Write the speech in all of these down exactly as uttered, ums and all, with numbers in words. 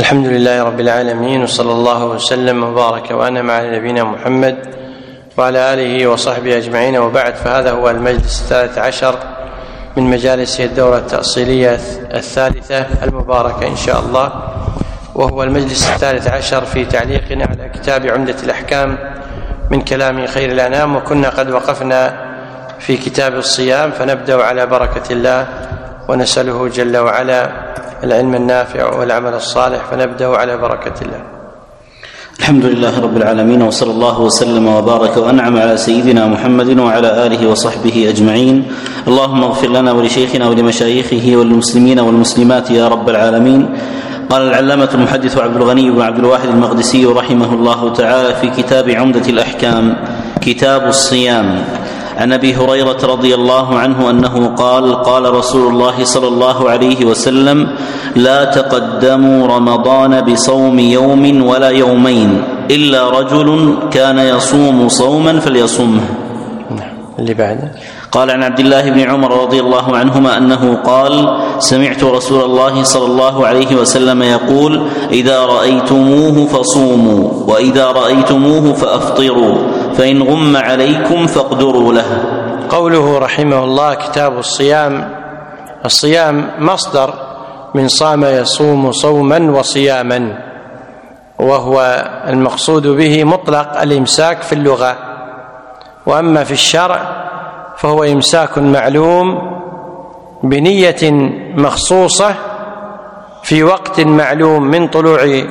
الحمد لله رب العالمين، وصلى الله وسلم وبارك وأنعم على نبينا محمد وعلى آله وصحبه أجمعين، وبعد. فهذا هو المجلس الثالث عشر من مجالس الدورة التأصيلية الثالثة المباركة إن شاء الله، وهو المجلس الثالث عشر في تعليقنا على كتاب عمدة الأحكام من كلام خير الأنام، وكنا قد وقفنا في كتاب الصيام، فنبدأ على بركة الله ونسأله جل وعلا العلم النافع والعمل الصالح، فنبدأ على بركة الله. الحمد لله رب العالمين، وصلى الله وسلم وبارك وأنعم على سيدنا محمد وعلى آله وصحبه أجمعين. اللهم اغفر لنا ولشيخنا ولمشايخه وللمسلمين والمسلمات يا رب العالمين. قال العلامة المحدث عبد الغني بن عبد الواحد المقدسي رحمه الله تعالى في كتاب عمدة الأحكام كتاب الصيام عن أبي هريرة رضي الله عنه أنه قال: قال رسول الله صلى الله عليه وسلم: لا تقدموا رمضان بصوم يوم ولا يومين إلا رجل كان يصوم صوما فليصمه. اللي بعده قال عن عبد الله بن عمر رضي الله عنهما أنه قال: سمعت رسول الله صلى الله عليه وسلم يقول: إذا رأيتموه فصوموا، وإذا رأيتموه فأفطروا، فإن غم عليكم فاقدروا له. قوله رحمه الله كتاب الصيام. الصيام مصدر من صام يصوم صوما وصياما، وهو المقصود به مطلق الإمساك في اللغة، وأما في الشرع فهو إمساك معلوم بنية مخصوصة في وقت معلوم من طلوع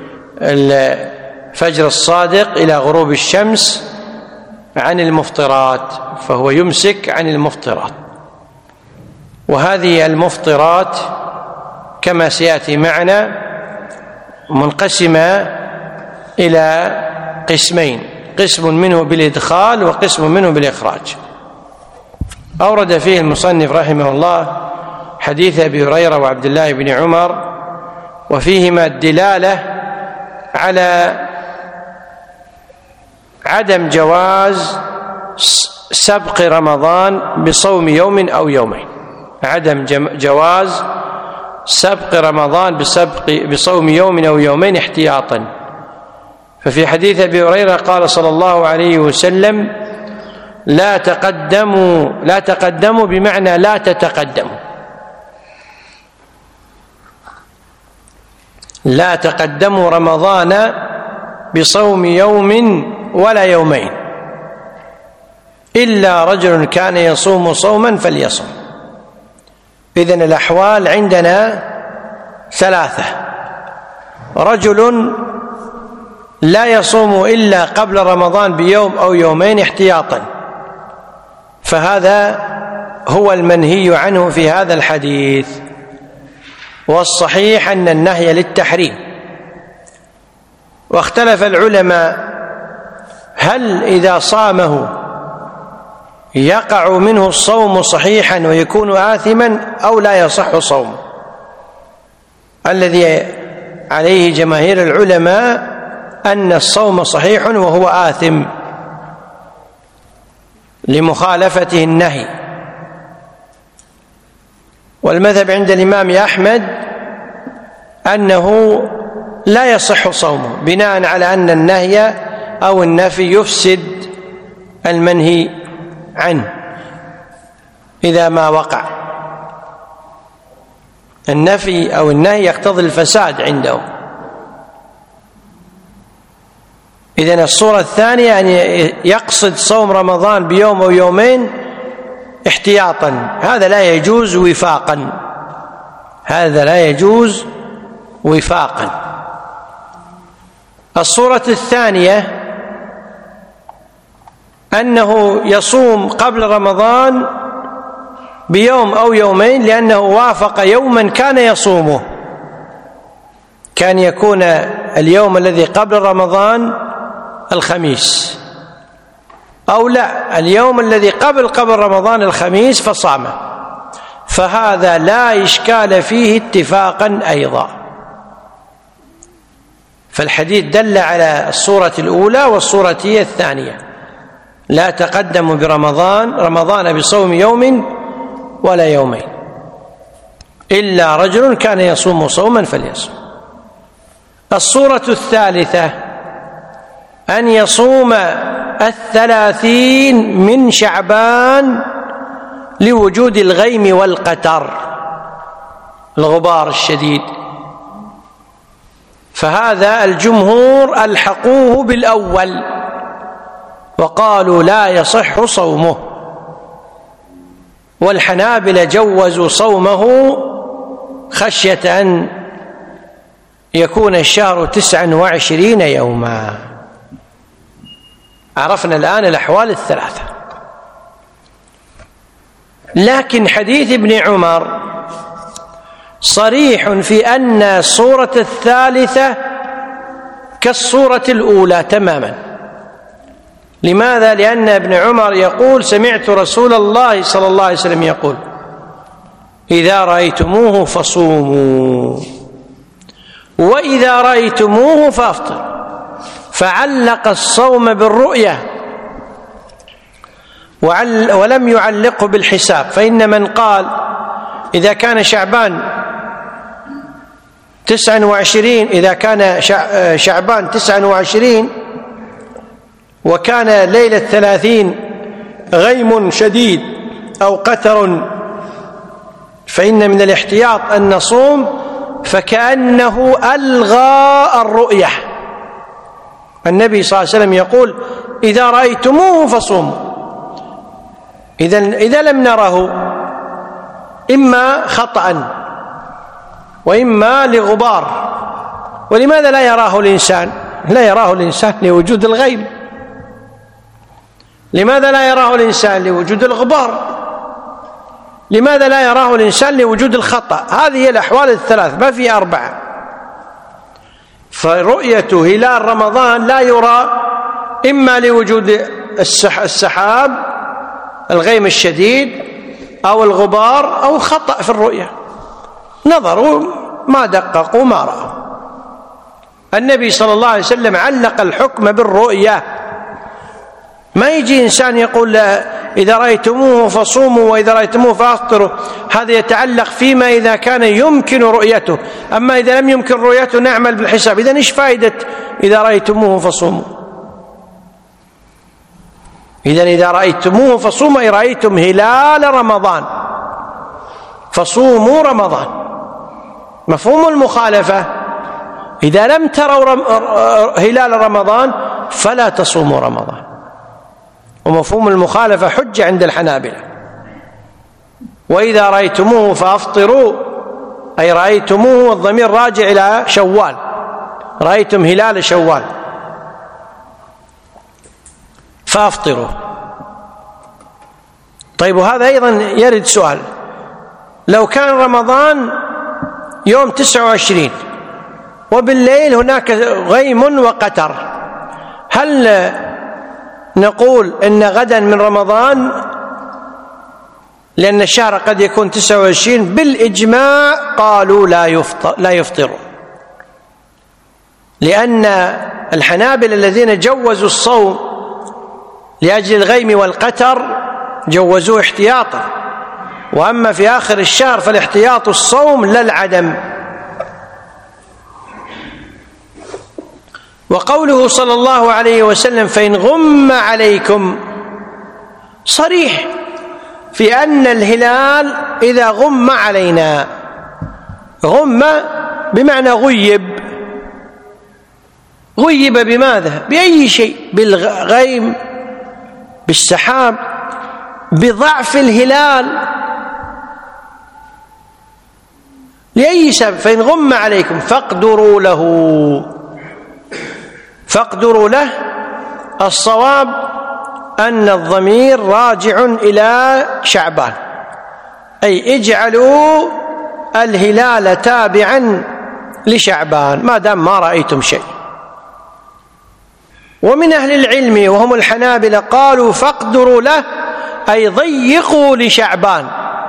الفجر الصادق إلى غروب الشمس عن المفطرات، فهو يمسك عن المفطرات. وهذه المفطرات كما سيأتي معنا منقسمة إلى قسمين، قسم منه بالإدخال وقسم منه بالإخراج. أورد فيه المصنف رحمه الله حديث أبي هريرة وعبد الله بن عمر، وفيهما الدلالة على عدم جواز سبق رمضان بصوم يوم أو يومين، عدم جواز سبق رمضان بسبق بصوم يوم أو يومين احتياطا. ففي حديث أبي هريرة قال صلى الله عليه وسلم: لا تقدموا لا تقدموا بمعنى لا تتقدموا، لا تقدموا رمضان بصوم يوم ولا يومين إلا رجل كان يصوم صوما فليصم. إذن الأحوال عندنا ثلاثة: رجل لا يصوم إلا قبل رمضان بيوم أو يومين احتياطا، فهذا هو المنهي عنه في هذا الحديث، والصحيح أن النهي للتحريم. واختلف العلماء هل إذا صامه يقع منه الصوم صحيحا ويكون آثما أو لا يصح صومه. الذي عليه جماهير العلماء أن الصوم صحيح وهو آثم لمخالفته النهي. والمذهب عند الإمام أحمد أنه لا يصح صومه بناء على أن النهي أو النفي يفسد المنهي عنه إذا ما وقع. النفي أو النهي يقتضي الفساد عنده. إذن الصورة الثانية أن يقصد صوم رمضان بيوم أو يومين احتياطا، هذا لا يجوز وفاقا، هذا لا يجوز وفاقا. الصورة الثانية أنه يصوم قبل رمضان بيوم أو يومين لأنه وافق يوما كان يصومه، كان يكون اليوم الذي قبل رمضان الخميس، أو لا اليوم الذي قبل قبل رمضان الخميس فصامه، فهذا لا إشكال فيه اتفاقا أيضا. فالحديث دل على الصورة الأولى والصورة الثانية: لا تقدموا برمضان رمضان بصوم يوم ولا يومين إلا رجل كان يصوم صوما فليصوم. الصورة الثالثة أن يصوم الثلاثين من شعبان لوجود الغيم والقتر، الغبار الشديد، فهذا الجمهور ألحقوه بالأول وقالوا لا يصح صومه، والحنابلة جوزوا صومه خشية أن يكون الشهر تسعا وعشرين يوما. عرفنا الآن الأحوال الثلاثة. لكن حديث ابن عمر صريح في أن الصورة الثالثة كالصورة الأولى تماما. لماذا؟ لأن ابن عمر يقول: سمعت رسول الله صلى الله عليه وسلم يقول: إذا رأيتموه فصوموا وإذا رأيتموه فأفطروا. فعلق الصوم بالرؤية ولم يعلقه بالحساب، فإن من قال إذا كان شعبان تسعا وعشرين إذا كان شعبان تسعا وعشرين وكان ليلة ثلاثين غيم شديد أو قتر، فإن من الاحتياط أن نصوم، فكأنه ألغى الرؤية. النبي صلى الله عليه وسلم يقول: إذا رأيتموه فصوموا. إذن إذا لم نره إما خطأ وإما لغبار. ولماذا لا يراه الإنسان؟ لا يراه الإنسان لوجود الغيم. لماذا لا يراه الإنسان؟ لوجود الغبار. لماذا لا يراه الإنسان؟ لوجود الخطأ. هذه هي الأحوال الثلاث، ما في أربعة. فرؤية هلال رمضان لا يرى إما لوجود السحاب الغيم الشديد أو الغبار أو خطأ في الرؤية، نظروا ما دققوا ما رأوا. النبي صلى الله عليه وسلم علق الحكم بالرؤية. ما يجي إنسان يقول إذا رأيتموه فصوموا وإذا رأيتموه فأفطروا، هذا يتعلق فيما إذا كان يمكن رؤيته، أما إذا لم يمكن رؤيته نعمل بالحساب. إذن إيش فائدة إذا رأيتموه فصوموا؟ إذن إذا رأيتموه فصوموا أي رأيتم هلال رمضان فصوموا رمضان. مفهوم المخالفة: إذا لم تروا هلال رمضان فلا تصوموا رمضان. ومفهوم المخالفة حجة عند الحنابلة. وإذا رأيتموه فأفطروا أي رأيتموه، والضمير راجع إلى شوال، رأيتم هلال شوال فأفطروا. طيب، وهذا أيضا يرد سؤال: لو كان رمضان يوم تسعة وعشرين وبالليل هناك غيم وقتر، هل نقول إن غدا من رمضان؟ لأن الشهر قد يكون تسعة وعشرين. بالإجماع قالوا لا يفطر لا يفطروا، لأن الحنابلة الذين جوزوا الصوم لأجل الغيم والقتر جوزوه احتياطا، وأما في آخر الشهر فالاحتياط الصوم لا العدم. وقوله صلى الله عليه وسلم: فإن غم عليكم، صريح في أن الهلال إذا غم علينا، غم بمعنى غيب. غيب بماذا؟ بأي شيء، بالغيم، بالسحاب، بضعف الهلال، لأي سبب. فإن غم عليكم فاقدروا له. فاقدروا له، الصواب أن الضمير راجع إلى شعبان، أي اجعلوا الهلال تابعا لشعبان ما دام ما رأيتم شيء. ومن أهل العلم وهم الحنابلة قالوا فاقدروا له أي ضيقوا لشعبان.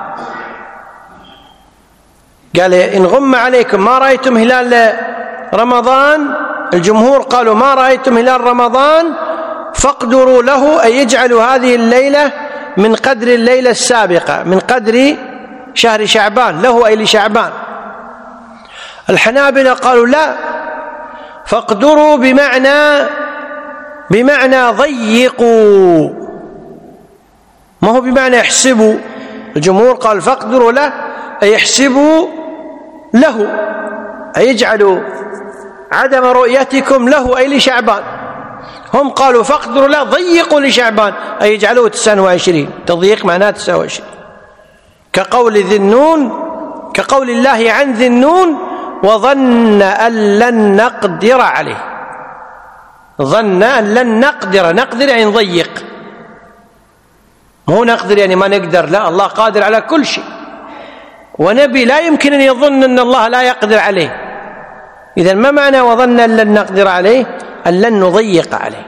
قال إن غم عليكم ما رأيتم هلال رمضان، الجمهور قالوا ما رأيتم هلال رمضان فاقدروا له أي يجعلوا هذه الليلة من قدر الليلة السابقة، من قدر شهر شعبان، له أي لشعبان. الحنابلة قالوا لا، فاقدروا بمعنى بمعنى ضيقوا، ما هو بمعنى احسبوا. الجمهور قال فاقدروا له أي احسبوا له، أي اجعلوا عدم رؤيتكم له أي لشعبان. هم قالوا فاقدروا له ضيقوا لشعبان أي اجعلوه تسعة وعشرين، تضييق معناه تسعة وعشرين، كقول ذي النون، كقول الله عن ذي النون وظن أن لن نقدر عليه. ظن أن لن نقدر، نقدر يعني نضيق، مو نقدر يعني ما نقدر، لا، الله قادر على كل شيء، ونبي لا يمكن أن يظن أن الله لا يقدر عليه. إذن ما معنى وظن أن لن نقدر عليه؟ أن لن نضيق عليه.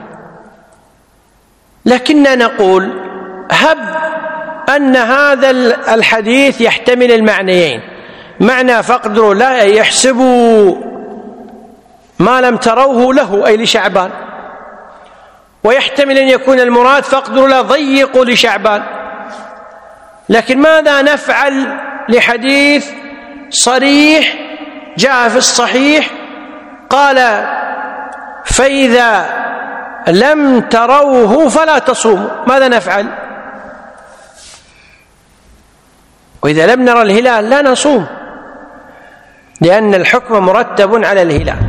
لكننا نقول هب أن هذا الحديث يحتمل المعنيين، معنى فاقدروا له أي يحسبوا ما لم تروه له أي لشعبان، ويحتمل أن يكون المراد فاقدروا له ضيقوا لشعبان. لكن ماذا نفعل لحديث صريح جاء في الصحيح قال فإذا لم تروه فلا تصوموا؟ ماذا نفعل؟ وإذا لم نرى الهلال لا نصوم، لأن الحكم مرتب على الهلال.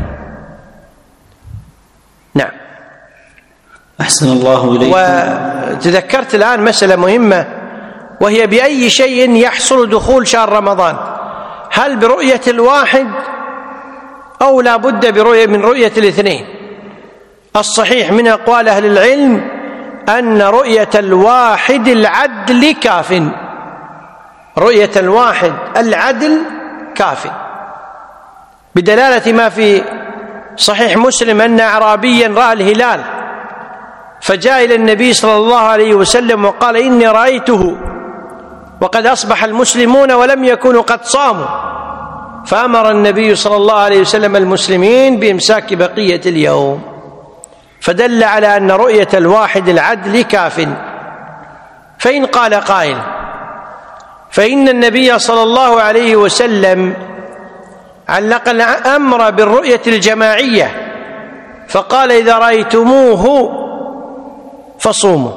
نعم. أحسن الله إليكم. وتذكرت الآن مسألة مهمة، وهي بأي شيء يحصل دخول شهر رمضان؟ هل برؤية الواحد أو لا بد برؤية من رؤية الاثنين؟ الصحيح من أقوال أهل العلم أن رؤية الواحد العدل كاف، رؤية الواحد العدل كاف، بدلالة ما في صحيح مسلم أن أعرابيا رأى الهلال فجاء إلى النبي صلى الله عليه وسلم وقال إني رأيته وقد أصبح المسلمون ولم يكونوا قد صاموا، فأمر النبي صلى الله عليه وسلم المسلمين بإمساك بقية اليوم، فدل على أن رؤية الواحد العدل كاف. فإن قال قائل فإن النبي صلى الله عليه وسلم علق الأمر بالرؤية الجماعية فقال إذا رأيتموه فصوموا،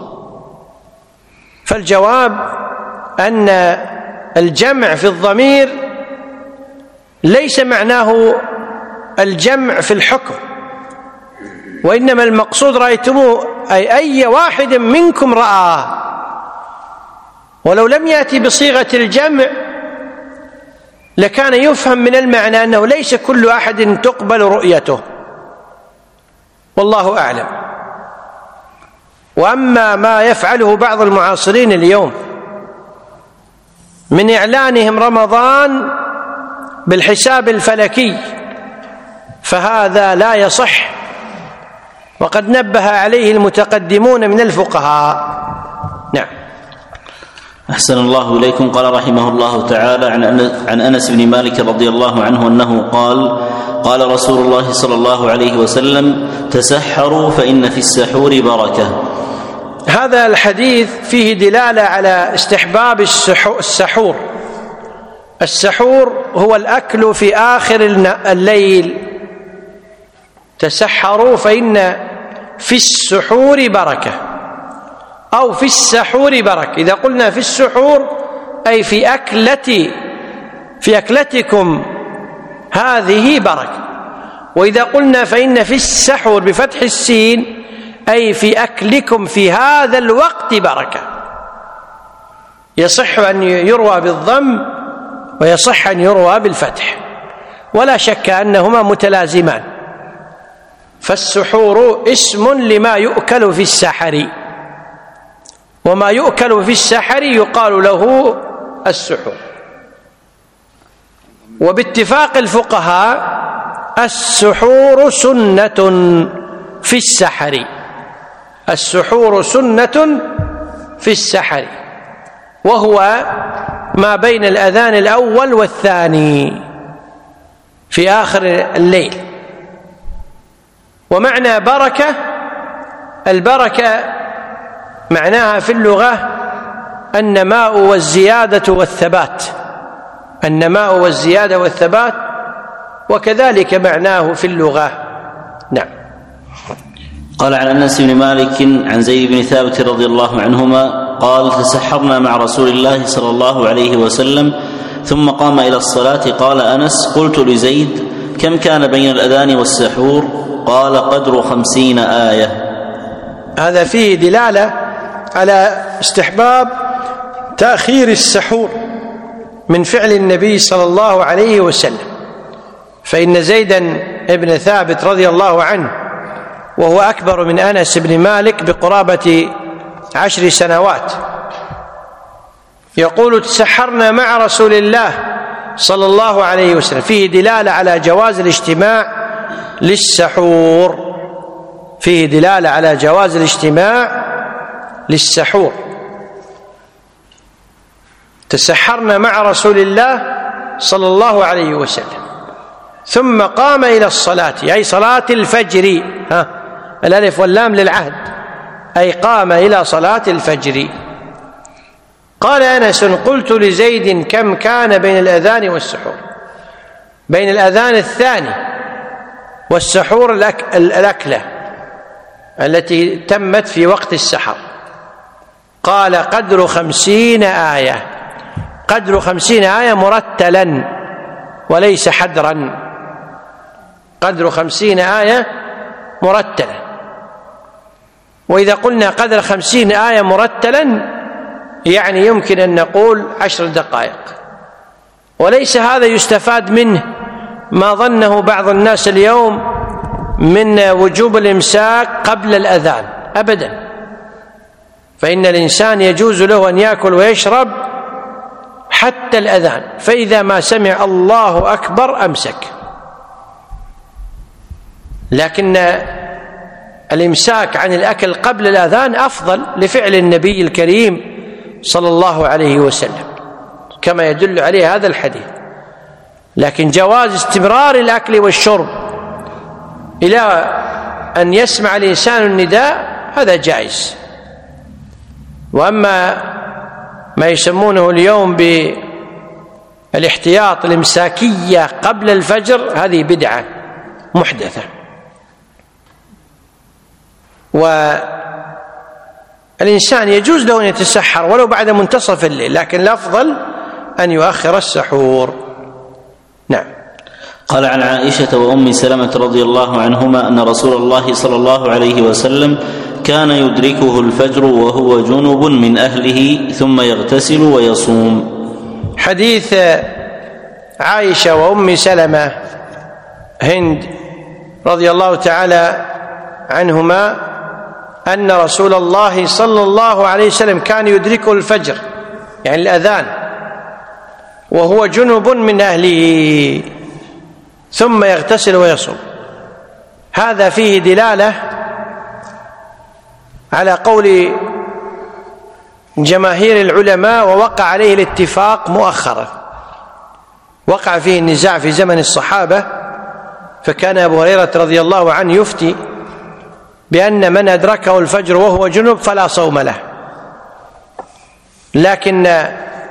فالجواب أن الجمع في الضمير ليس معناه الجمع في الحكم، وإنما المقصود رأيتموه أي أي واحد منكم رآه. ولو لم يأتي بصيغة الجمع لكان يفهم من المعنى أنه ليس كل أحد تقبل رؤيته، والله أعلم. وأما ما يفعله بعض المعاصرين اليوم من إعلانهم رمضان بالحساب الفلكي فهذا لا يصح، وقد نبه عليه المتقدمون من الفقهاء. نعم. أحسن الله إليكم. قال رحمه الله تعالى عن أنس بن مالك رضي الله عنه أنه قال قال رسول الله صلى الله عليه وسلم تسحروا فإن في السحور بركة. هذا الحديث فيه دلالة على استحباب السحور. السحور هو الأكل في آخر الليل. تسحروا فإن في السحور بركة أو في السحور بركة. إذا قلنا في السحور أي في أكلة في أكلتكم هذه بركة، وإذا قلنا فإن في السحور بفتح السين أي في أكلكم في هذا الوقت بركة. يصح أن يروى بالضم ويصح أن يروى بالفتح، ولا شك أنهما متلازمان. فالسحور اسم لما يؤكل في السحر، وما يؤكل في السحر يقال له السحور. وباتفاق الفقهاء السحور سنة في السحر، السحور سنة في السحر، وهو ما بين الأذان الأول والثاني في آخر الليل. ومعنى بركة، البركة معناها في اللغة النماء والزيادة والثبات، النماء والزيادة والثبات، وكذلك معناه في اللغة نعم. قال عن أنس بن مالك عن زيد بن ثابت رضي الله عنهما قال: تسحرنا مع رسول الله صلى الله عليه وسلم ثم قام إلى الصلاة. قال أنس: قلت لزيد: كم كان بين الأذان والسحور؟ قال: قدر خمسين آية. هذا فيه دلالة على استحباب تأخير السحور من فعل النبي صلى الله عليه وسلم، فإن زيدا بن ثابت رضي الله عنه وهو أكبر من أنس بن مالك بقرابة عشر سنوات يقول: تسحرنا مع رسول الله صلى الله عليه وسلم، فيه دلالة على جواز الاجتماع للسحور، فيه دلالة على جواز الاجتماع للسحور. تسحرنا مع رسول الله صلى الله عليه وسلم ثم قام إلى الصلاة، أي صلاة الفجر، ها الألف واللام للعهد، أي قام إلى صلاة الفجر. قال أنس: قلت لزيد: كم كان بين الأذان والسحور؟ بين الأذان الثاني والسحور الأكلة التي تمت في وقت السحر. قال: قدر خمسين آية. قدر خمسين آية مرتلا وليس حدرا، قدر خمسين آية مرتلا. وإذا قلنا قدر خمسين آية مرتلا يعني يمكن أن نقول عشر دقائق، وليس هذا يستفاد منه ما ظنه بعض الناس اليوم من وجوب الإمساك قبل الأذان، أبدا، فإن الإنسان يجوز له أن يأكل ويشرب حتى الأذان، فإذا ما سمع الله أكبر أمسك. لكن الإمساك عن الأكل قبل الأذان أفضل لفعل النبي الكريم صلى الله عليه وسلم كما يدل عليه هذا الحديث. لكن جواز استمرار الأكل والشرب إلى أن يسمع الإنسان النداء هذا جائز. وأما ما يسمونه اليوم بالاحتياط الإمساكية قبل الفجر هذه بدعة محدثة. والإنسان يجوز له أن يتسحر ولو بعد منتصف الليل، لكن الأفضل أن يؤخر السحور. نعم. قال عن عائشة وأم سلمة رضي الله عنهما أن رسول الله صلى الله عليه وسلم كان يدركه الفجر وهو جنب من أهله ثم يغتسل ويصوم. حديث عائشة وأم سلمة هند رضي الله تعالى عنهما أن رسول الله صلى الله عليه وسلم كان يدركه الفجر يعني الأذان وهو جنب من أهله ثم يغتسل ويصوم. هذا فيه دلالة على قول جماهير العلماء، ووقع عليه الاتفاق مؤخرا، وقع فيه النزاع في زمن الصحابة، فكان أبو هريرة رضي الله عنه يفتي بأن من أدركه الفجر وهو جنب فلا صوم له، لكن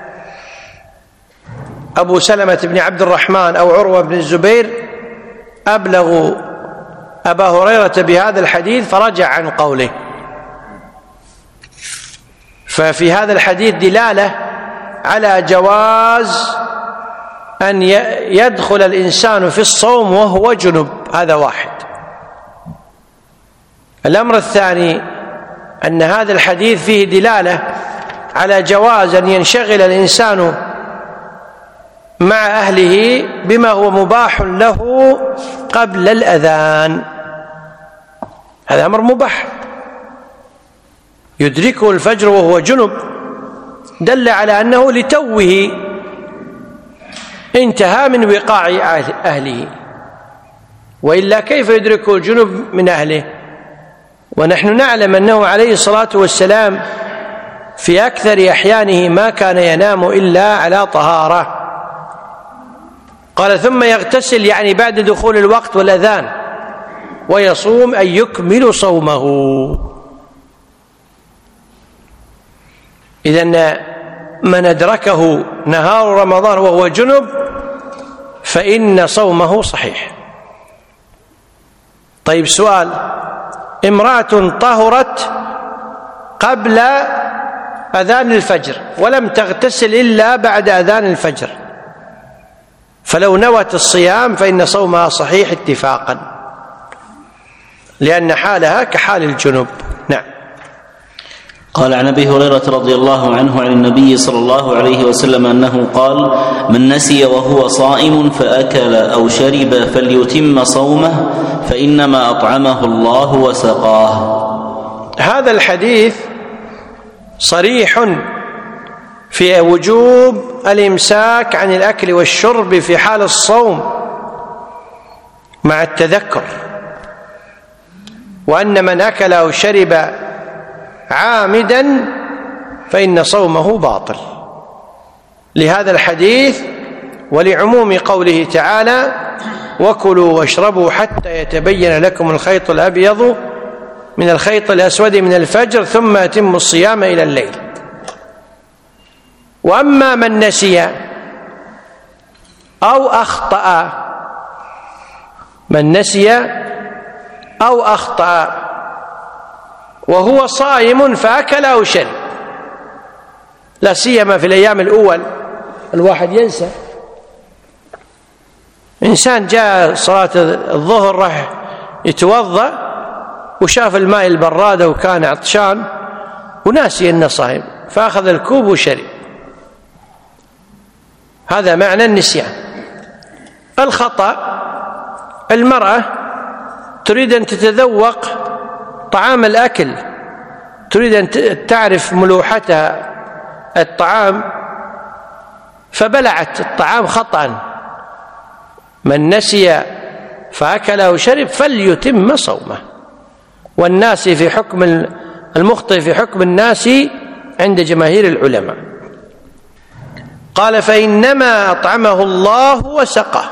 أبو سلمة بن عبد الرحمن أو عروة بن الزبير أبلغوا أبا هريرة بهذا الحديث فرجع عن قوله. ففي هذا الحديث دلالة على جواز أن يدخل الإنسان في الصوم وهو جنب، هذا واحد. الأمر الثاني أن هذا الحديث فيه دلالة على جواز أن ينشغل الإنسان مع أهله بما هو مباح له قبل الأذان، هذا أمر مباح. يدركه الفجر وهو جنب دل على أنه لتوه انتهى من وقاع أهله، وإلا كيف يدركه الجنب من أهله؟ ونحن نعلم أنه عليه الصلاة والسلام في أكثر أحيانه ما كان ينام إلا على طهارة. قال ثم يغتسل يعني بعد دخول الوقت والأذان، ويصوم أي يكمل صومه. إذن من أدركه نهار رمضان وهو جنب فإن صومه صحيح. طيب سؤال: امرأة طهرت قبل أذان الفجر ولم تغتسل إلا بعد أذان الفجر، فلو نوت الصيام فإن صومها صحيح اتفاقا، لأن حالها كحال الجنوب. نعم. قال عن ابي هريره رضي الله عنه عن النبي صلى الله عليه وسلم انه قال: من نسي وهو صائم فاكل او شرب فليتم صومه فانما اطعمه الله وسقاه. هذا الحديث صريح في وجوب الامساك عن الاكل والشرب في حال الصوم مع التذكر، وان من اكل او شرب عامدا فإن صومه باطل، لهذا الحديث ولعموم قوله تعالى: وكلوا واشربوا حتى يتبين لكم الخيط الأبيض من الخيط الأسود من الفجر ثم أتموا الصيام إلى الليل. وأما من نسي أو أخطأ، من نسي أو أخطأ وهو صائم فأكل أو شرب، لا سيما في الأيام الأول الواحد ينسى. إنسان جاء صلاة الظهر راح يتوضأ وشاف الماء البرادة وكان عطشان وناسي أنه صائم فأخذ الكوب وشرب، هذا معنى النسيان. الخطأ: المرأة تريد أن تتذوق طعام الأكل، تريد أن تعرف ملوحتها الطعام فبلعت الطعام خطأ، من نسي فأكل أو شرب فليتم صومه. والناس في حكم المخطئ في حكم الناس عند جماهير العلماء. قال: فإنما أطعمه الله وسقاه.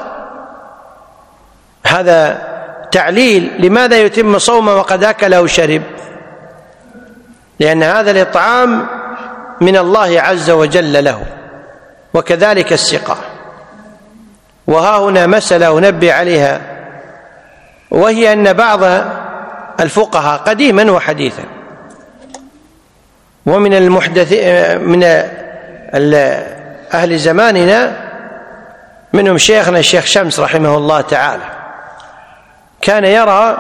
هذا تعليل لماذا يتم صومه وقد أكل أو شرب، لأن هذا الإطعام من الله عز وجل له، وكذلك السقاء. وها هنا مسألة أنبه عليها، وهي أن بعض الفقهاء قديما وحديثا ومن المحدث من أهل زماننا منهم شيخنا الشيخ شمس رحمه الله تعالى، كان يرى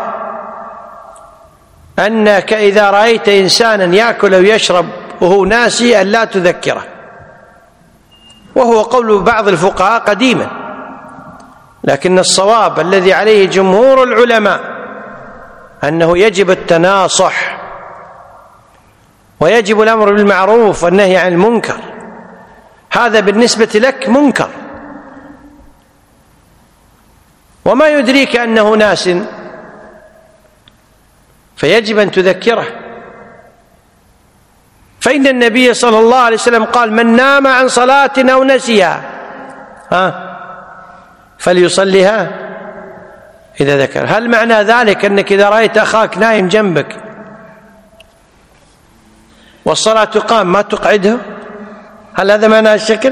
أنك إذا رأيت إنسانا يأكل أو يشرب وهو ناسي أن لا تذكره، وهو قول بعض الفقهاء قديما، لكن الصواب الذي عليه جمهور العلماء أنه يجب التناصح ويجب الأمر بالمعروف والنهي عن المنكر. هذا بالنسبة لك منكر، وما يدريك أنه ناس، فيجب أن تذكره. فإن النبي صلى الله عليه وسلم قال: من نام عن صلاة أو نسيها ها فليصليها إذا ذكر. هل معنى ذلك أنك إذا رأيت أخاك نايم جنبك والصلاة تقام ما تقعده؟ هل هذا معنى الشكل؟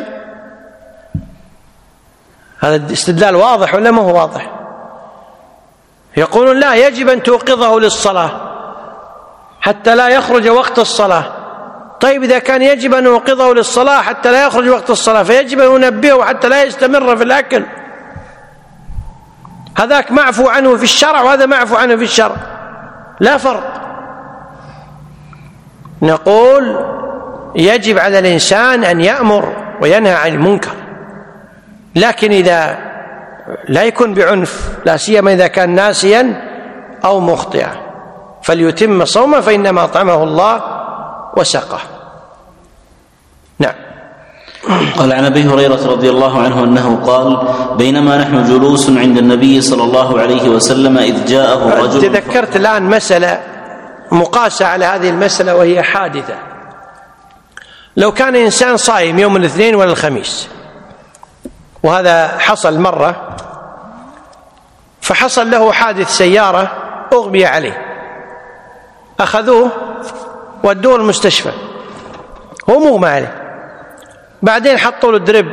هذا الاستدلال واضح ولا ما هو واضح؟ يقولون لا، يجب أن توقظه للصلاة حتى لا يخرج وقت الصلاة. طيب إذا كان يجب أن نوقظه للصلاة حتى لا يخرج وقت الصلاة، فيجب أن ننبهه حتى لا يستمر في الأكل. هذاك معفو عنه في الشرع وهذا معفو عنه في الشرع، لا فرق. نقول يجب على الإنسان أن يأمر وينهى عن المنكر، لكن إذا لا يكون بعنف، لا سيما إذا كان ناسيا أو مخطئا، فليتم صومه فإنما أطعمه الله وسقه. نعم. قال عن ابي هريره رضي الله عنه انه قال: بينما نحن جلوس عند النبي صلى الله عليه وسلم اذ جاءه رجل. تذكرت الآن مسألة مقاسة على هذه المسألة وهي حادثة. لو كان إنسان صائم يوم الاثنين ولا الخميس، وهذا حصل مرة، فحصل له حادث سيارة أغمي عليه، أخذوه ودوه المستشفى هو مغمى عليه، بعدين حطوا له درب.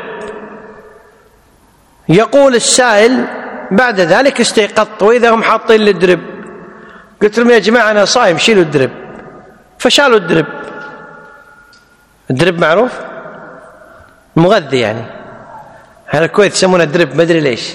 يقول السائل: بعد ذلك استيقظت وإذا هم حاطين له درب. قلت لهم يا جماعة أنا صايم شيلوا الدرب، فشالوا الدرب. الدرب معروف المغذي، يعني هنا الكويت يسمونه الدرب، ما أدري ليش،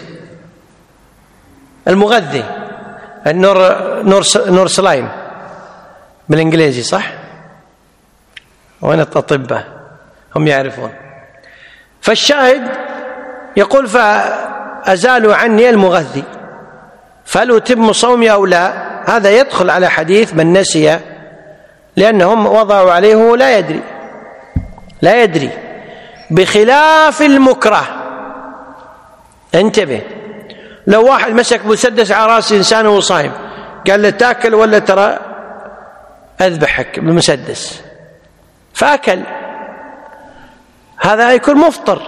المغذي، النور نور نور سلايم بالإنجليزي صح؟ وين الأطباء هم يعرفون. فالشاهد يقول فأزالوا عني المغذي، فهل أتم صومي أو لا؟ هذا يدخل على حديث من نسي، لأنهم وضعوا عليه لا يدري لا يدري بخلاف المكره. انتبه، لو واحد مسك مسدس على راس إنسان وهو صايم قال له تاكل ولا ترى أذبحك بالمسدس فأكل، هذا يكون مفطر.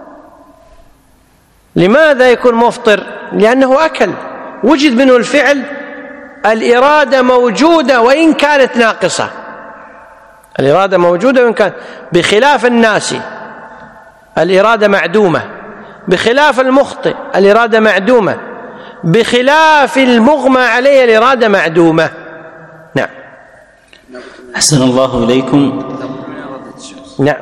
لماذا يكون مفطر؟ لأنه أكل، وجد منه الفعل، الإرادة موجودة وإن كانت ناقصة، الإرادة موجودة وإن كانت، بخلاف الناس الإرادة معدومة، بخلاف المخطئ الإرادة معدومة، بخلاف المغمى عليه الإرادة معدومة. نعم. أحسن الله إليكم. نعم.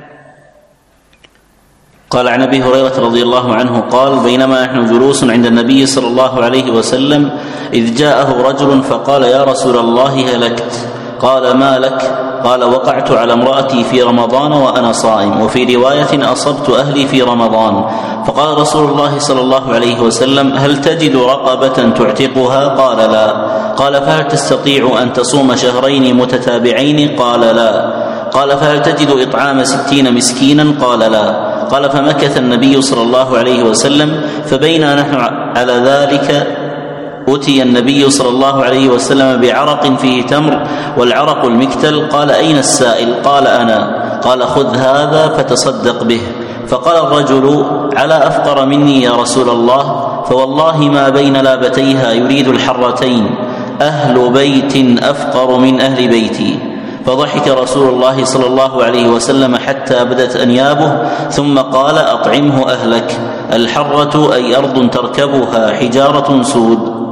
قال عن أبي هريرة رضي الله عنه قال بينما نحن جلوس عند النبي صلى الله عليه وسلم إذ جاءه رجل فقال يا رسول الله هلكت. قال ما لك؟ قال وقعت على امرأتي في رمضان وأنا صائم، وفي رواية أصبت أهلي في رمضان. فقال رسول الله صلى الله عليه وسلم هل تجد رقبة تعتقها؟ قال لا. قال فهل تستطيع أن تصوم شهرين متتابعين؟ قال لا. قال فهل تجد إطعام ستين مسكينا؟ قال لا. قال فمكث النبي صلى الله عليه وسلم، فبينا نحن على ذلك أتي النبي صلى الله عليه وسلم بعرق فيه تمر والعرق المكتل. قال أين السائل؟ قال أنا. قال خذ هذا فتصدق به. فقال الرجل على أفقر مني يا رسول الله؟ فوالله ما بين لابتيها يريد الحرتين، أهل بيت أفقر من أهل بيتي. فضحك رسول الله صلى الله عليه وسلم حتى بدت أنيابه، ثم قال أطعمه أهلك. الحرة أي أرض تركبها حجارة سود.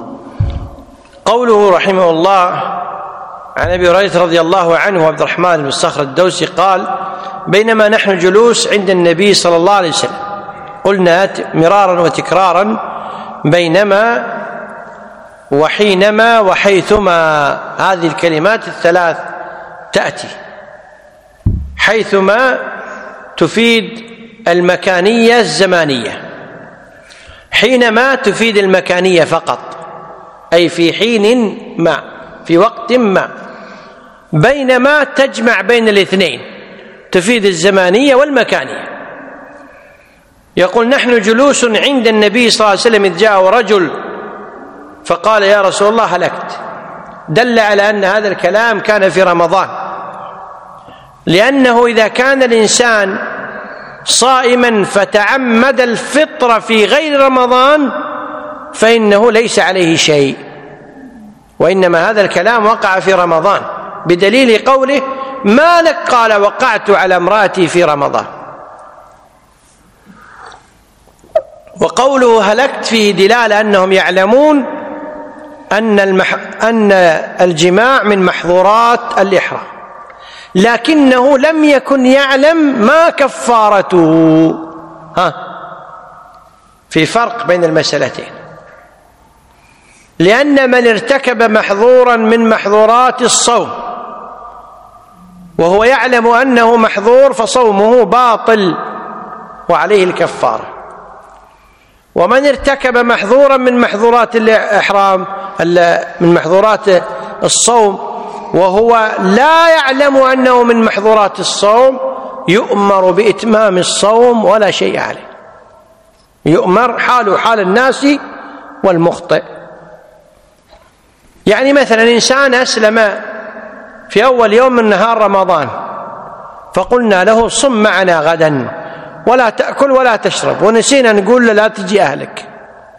قوله رحمه الله عن أبي هريرة رضي الله عنه وعبد الرحمن بن صخر الدوسي قال بينما نحن جلوس عند النبي صلى الله عليه وسلم، قلنا مرارا وتكرارا بينما وحينما وحيثما، هذه الكلمات الثلاث تأتي. حيثما تفيد المكانية الزمانية، حينما تفيد المكانية فقط، أي في حين ما، في وقت ما. بينما تجمع بين الاثنين، تفيد الزمانية والمكانية. يقول نحن جلوس عند النبي صلى الله عليه وسلم إذ جاء رجل فقال يا رسول الله هلكت. دل على أن هذا الكلام كان في رمضان، لأنه إذا كان الإنسان صائما فتعمد الفطر في غير رمضان فإنه ليس عليه شيء، وإنما هذا الكلام وقع في رمضان، بدليل قوله ما لك؟ قال وقعت على امرأتي في رمضان. وقوله هلكت فيه دلالة أنهم يعلمون أن, المح... أن الجماع من محظورات الإحرام، لكنه لم يكن يعلم ما كفارته. ها، في فرق بين المسألتين، لأن من ارتكب محظورا من محظورات الصوم وهو يعلم أنه محظور فصومه باطل وعليه الكفارة، ومن ارتكب محظورا من محظورات الإحرام من محظورات الصوم وهو لا يعلم أنه من محظورات الصوم يؤمر بإتمام الصوم ولا شيء عليه، يؤمر حاله حال الناس والمخطئ. يعني مثلا إنسان أسلم في أول يوم من نهار رمضان فقلنا له صم معنا غدا ولا تأكل ولا تشرب، ونسينا نقول له لا تجي أهلك.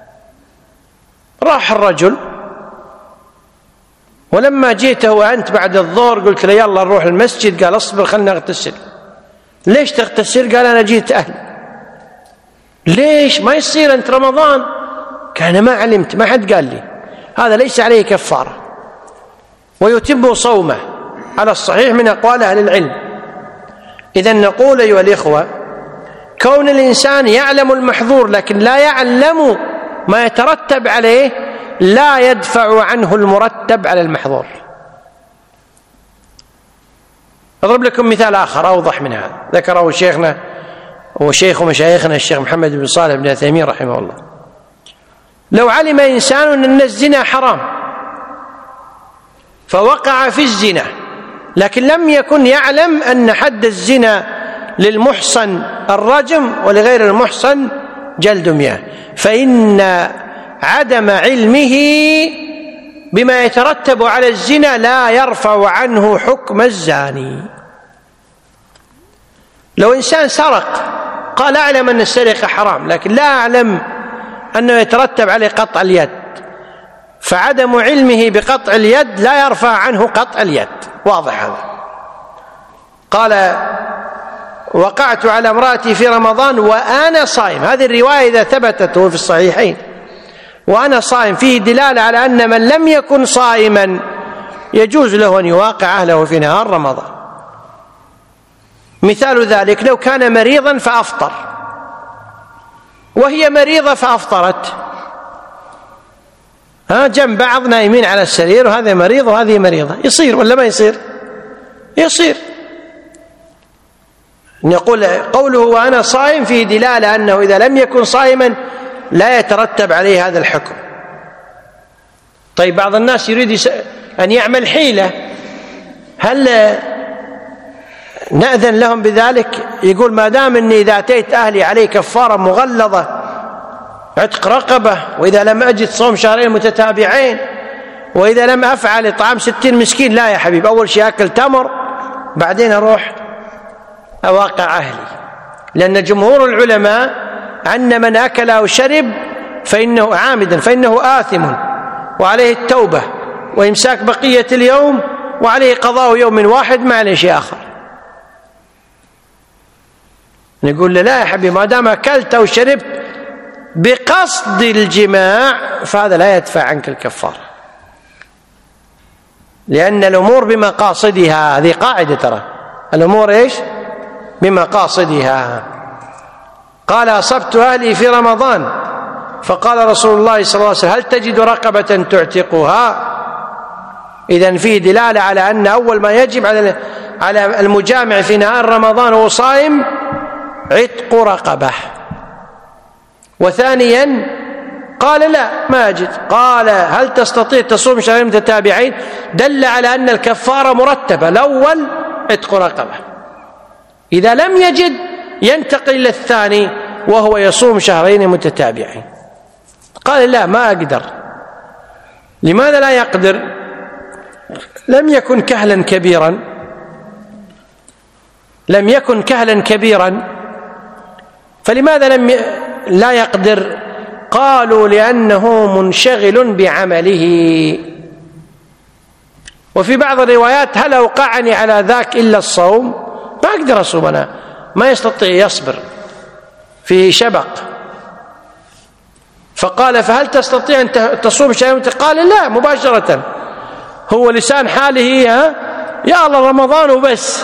راح الرجل، ولما جيته وأنت بعد الظهر قلت له يلا نروح المسجد، قال اصبر خلنا نغتسل. ليش تغتسل؟ قال أنا جيت أهلي. ليش؟ ما يصير أنت رمضان. كان ما علمت، ما حد قال لي. هذا ليس عليه كفارة، ويتم صومه على الصحيح من أقوال أهل العلم. إذن نقول أيها الإخوة، كون الإنسان يعلم المحظور لكن لا يعلم ما يترتب عليه لا يدفع عنه المرتب على المحظور. أضرب لكم مثال آخر أوضح من هذا، ذكره شيخنا وشيخ مشايخنا الشيخ محمد بن صالح بن عثيمين رحمه الله. لو علم إنسان أن الزنا حرام فوقع في الزنا، لكن لم يكن يعلم أن حد الزنا للمحصن الرجم ولغير المحصن جلد مئة، فإن عدم علمه بما يترتب على الزنا لا يرفع عنه حكم الزاني. لو إنسان سرق قال أعلم أن السرقة حرام لكن لا أعلم أنه يترتب عليه قطع اليد، فعدم علمه بقطع اليد لا يرفع عنه قطع اليد. واضح هذا؟ قال وقعت على امرأتي في رمضان وأنا صائم، هذه الرواية إذا ثبتت في الصحيحين وأنا صائم فيه دلالة على أن من لم يكن صائما يجوز له أن يواقع أهله في نهار رمضان. مثال ذلك لو كان مريضا فأفطر وهي مريضة فأفطرت، ها جنب بعض نايمين على السرير وهذا مريض وهذه مريضة، يصير ولا ما يصير؟ يصير. نقول قوله وأنا صائم فيه دلالة أنه إذا لم يكن صائما لا يترتب عليه هذا الحكم. طيب بعض الناس يريد أن يعمل حيلة، هل نأذن لهم بذلك؟ يقول ما دام أني إذا أتيت أهلي علي كفارة مغلظة عتق رقبة، وإذا لم أجد صوم شهرين متتابعين، وإذا لم أفعل إطعام ستين مسكين. لا يا حبيب، أول شيء أكل تمر بعدين أروح أواقع أهلي، لأن جمهور العلماء أن من أكل أو شرب فإنه عامدا فإنه آثم وعليه التوبة وإمساك بقية اليوم وعليه قضاء يوم واحد ما عليه شيء آخر. نقول له لا يا حبيبي، ما دام أكلت أو شربت بقصد الجماع فهذا لا يدفع عنك الكفارة، لأن الأمور بمقاصدها. هذه قاعدة ترى، الأمور إيش؟ بمقاصدها. قال أصبت أهلي في رمضان فقال رسول الله صلى الله عليه وسلم هل تجد رقبة تعتقها؟ إذن فيه دلالة على أن أول ما يجب على المجامع في نهار رمضان وهو صائم عتق رقبة. وثانيا قال لا ما أجد، قال هل تستطيع تصوم شهرين متتابعين؟ دل على أن الكفارة مرتبة، الأول عتق رقبة، إذا لم يجد ينتقل إلى الثاني وهو يصوم شهرين متتابعين. قال لا ما أقدر. لماذا لا يقدر؟ لم يكن كهلا كبيرا، لم يكن كهلا كبيرا، فلماذا لم ي... لا يقدر؟ قالوا لأنه منشغل بعمله. وفي بعض الروايات هل أوقعني على ذاك إلا الصوم؟ ما أقدر أصوم، أنا ما يستطيع يصبر في شبق. فقال فهل تستطيع أن تصوم شيئا؟ قال لا مباشرة، هو لسان حاله ها يا الله رمضان وبس.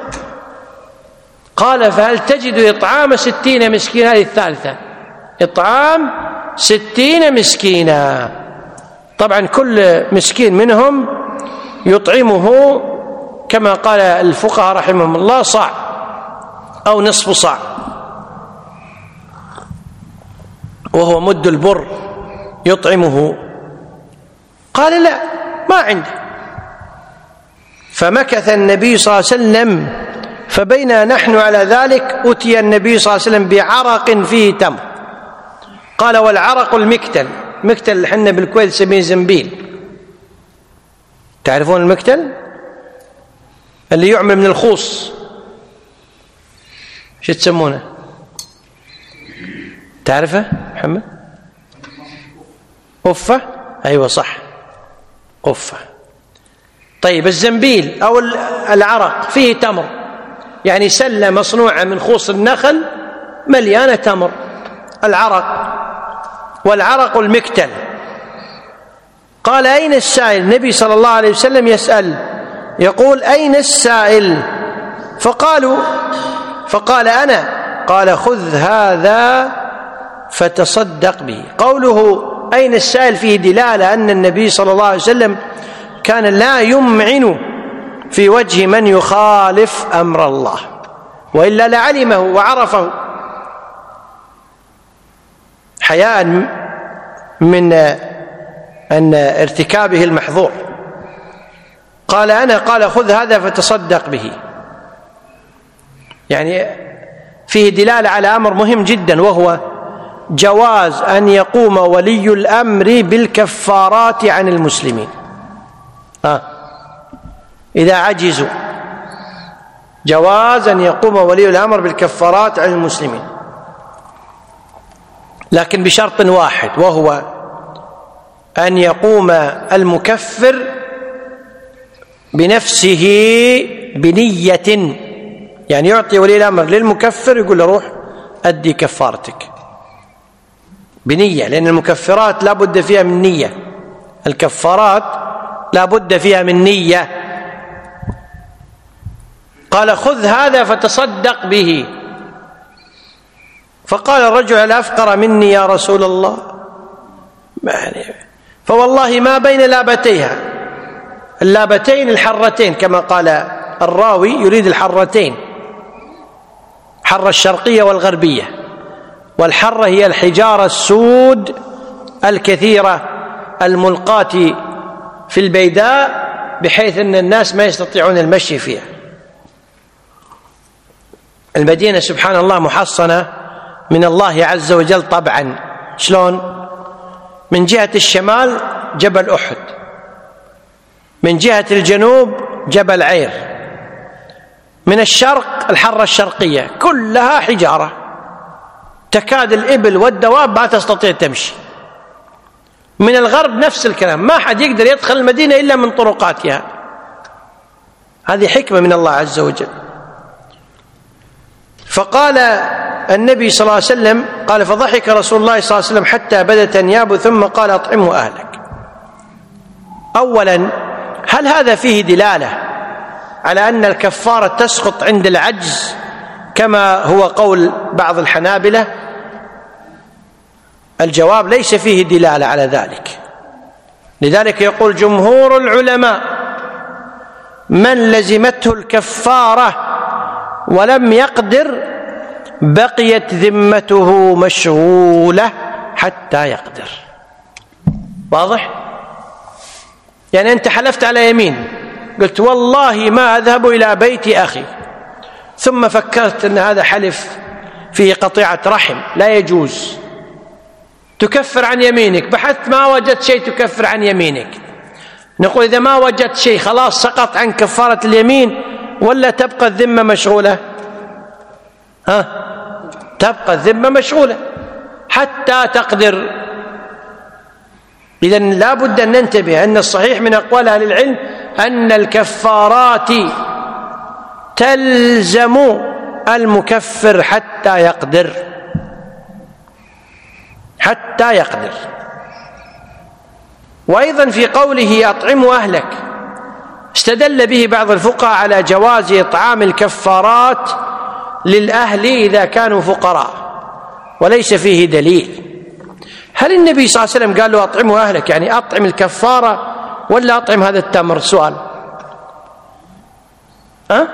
قال فهل تجد إطعام ستين مسكينا؟ هذه الثالثة، إطعام ستين مسكينا. طبعا كل مسكين منهم يطعمه كما قال الفقهاء رحمهم الله صاع أو نصف صاع، وهو مد البر يطعمه. قال لا ما عنده. فمكث النبي صلى الله عليه وسلم، فبينا نحن على ذلك أتي النبي صلى الله عليه وسلم بعرق فيه تمر. قال والعرق المكتل، مكتل حنا بالكويت سميه زنبيل، تعرفون المكتل اللي يعمل من الخوص، شو تسمونه؟ تعرفه محمد؟ قفة؟ أيوة صح قفة. طيب الزنبيل أو العرق فيه تمر، يعني سلة مصنوعة من خوص النخل مليانة تمر، العرق. والعرق المكتل. قال أين السائل؟ النبي صلى الله عليه وسلم يسأل يقول أين السائل؟ فقالوا فقال أنا. قال خذ هذا فتصدق به. قوله أين السائل فيه دلالة أن النبي صلى الله عليه وسلم كان لا يمعن في وجه من يخالف أمر الله، وإلا لعلمه وعرفه حياء من أن ارتكابه المحظور. قال أنا. قال خذ هذا فتصدق به، يعني فيه دلالة على أمر مهم جدا، وهو جواز أن يقوم ولي الأمر بالكفارات عن المسلمين آه. إذا عجزوا، جواز أن يقوم ولي الأمر بالكفارات عن المسلمين، لكن بشرط واحد، وهو أن يقوم المكفر بنفسه بنية، يعني يعطي ولي الأمر للمكفر يقول له روح أدي كفارتك بنية، لأن المكفرات لا بد فيها من نية، الكفارات لا بد فيها من نية. قال خذ هذا فتصدق به. فقال الرجل الأفقر مني يا رسول الله، فوالله ما بين لابتيها، اللابتين الحرتين كما قال الراوي يريد الحرتين، حرة الشرقية والغربية، والحرة هي الحجارة السود الكثيرة الملقاة في البيداء بحيث أن الناس ما يستطيعون المشي فيها. المدينة سبحان الله محصنة من الله عز وجل طبعا. شلون؟ من جهة الشمال جبل أحد، من جهة الجنوب جبل عير، من الشرق الحرة الشرقية، كلها حجارة تكاد الإبل والدواب ما تستطيع تمشي. من الغرب نفس الكلام، ما حد يقدر يدخل المدينة إلا من طرقاتها. هذه حكمة من الله عز وجل. فقال النبي صلى الله عليه وسلم قال فضحك رسول الله صلى الله عليه وسلم حتى بدت أنيابه ثم قال أطعمه أهلك. أولا، هل هذا فيه دلالة على أن الكفارة تسقط عند العجز كما هو قول بعض الحنابلة؟ الجواب ليس فيه دلالة على ذلك. لذلك يقول جمهور العلماء من لزمته الكفارة ولم يقدر بقيت ذمته مشغولة حتى يقدر. واضح؟ يعني أنت حلفت على يمين، قلت والله ما أذهب إلى بيت أخي، ثم فكرت أن هذا حلف فيه قطيعة رحم لا يجوز، تكفر عن يمينك، بحثت ما وجدت شيء تكفر عن يمينك. نقول إذا ما وجدت شيء خلاص سقط عن كفارة اليمين ولا تبقى الذمة مشغولة؟ ها؟ تبقى الذمة مشغولة حتى تقدر. إذن لا بد أن ننتبه أن الصحيح من أقوال أهل العلم أن الكفارات تلزم المكفر حتى يقدر، حتى يقدر. وأيضا في قوله أطعموا أهلك استدل به بعض الفقهاء على جواز إطعام الكفارات للأهل إذا كانوا فقراء، وليس فيه دليل. هل النبي صلى الله عليه وسلم قال له أطعموا أهلك يعني أطعم الكفارة ولا أطعم هذا التمر؟ سؤال. أه؟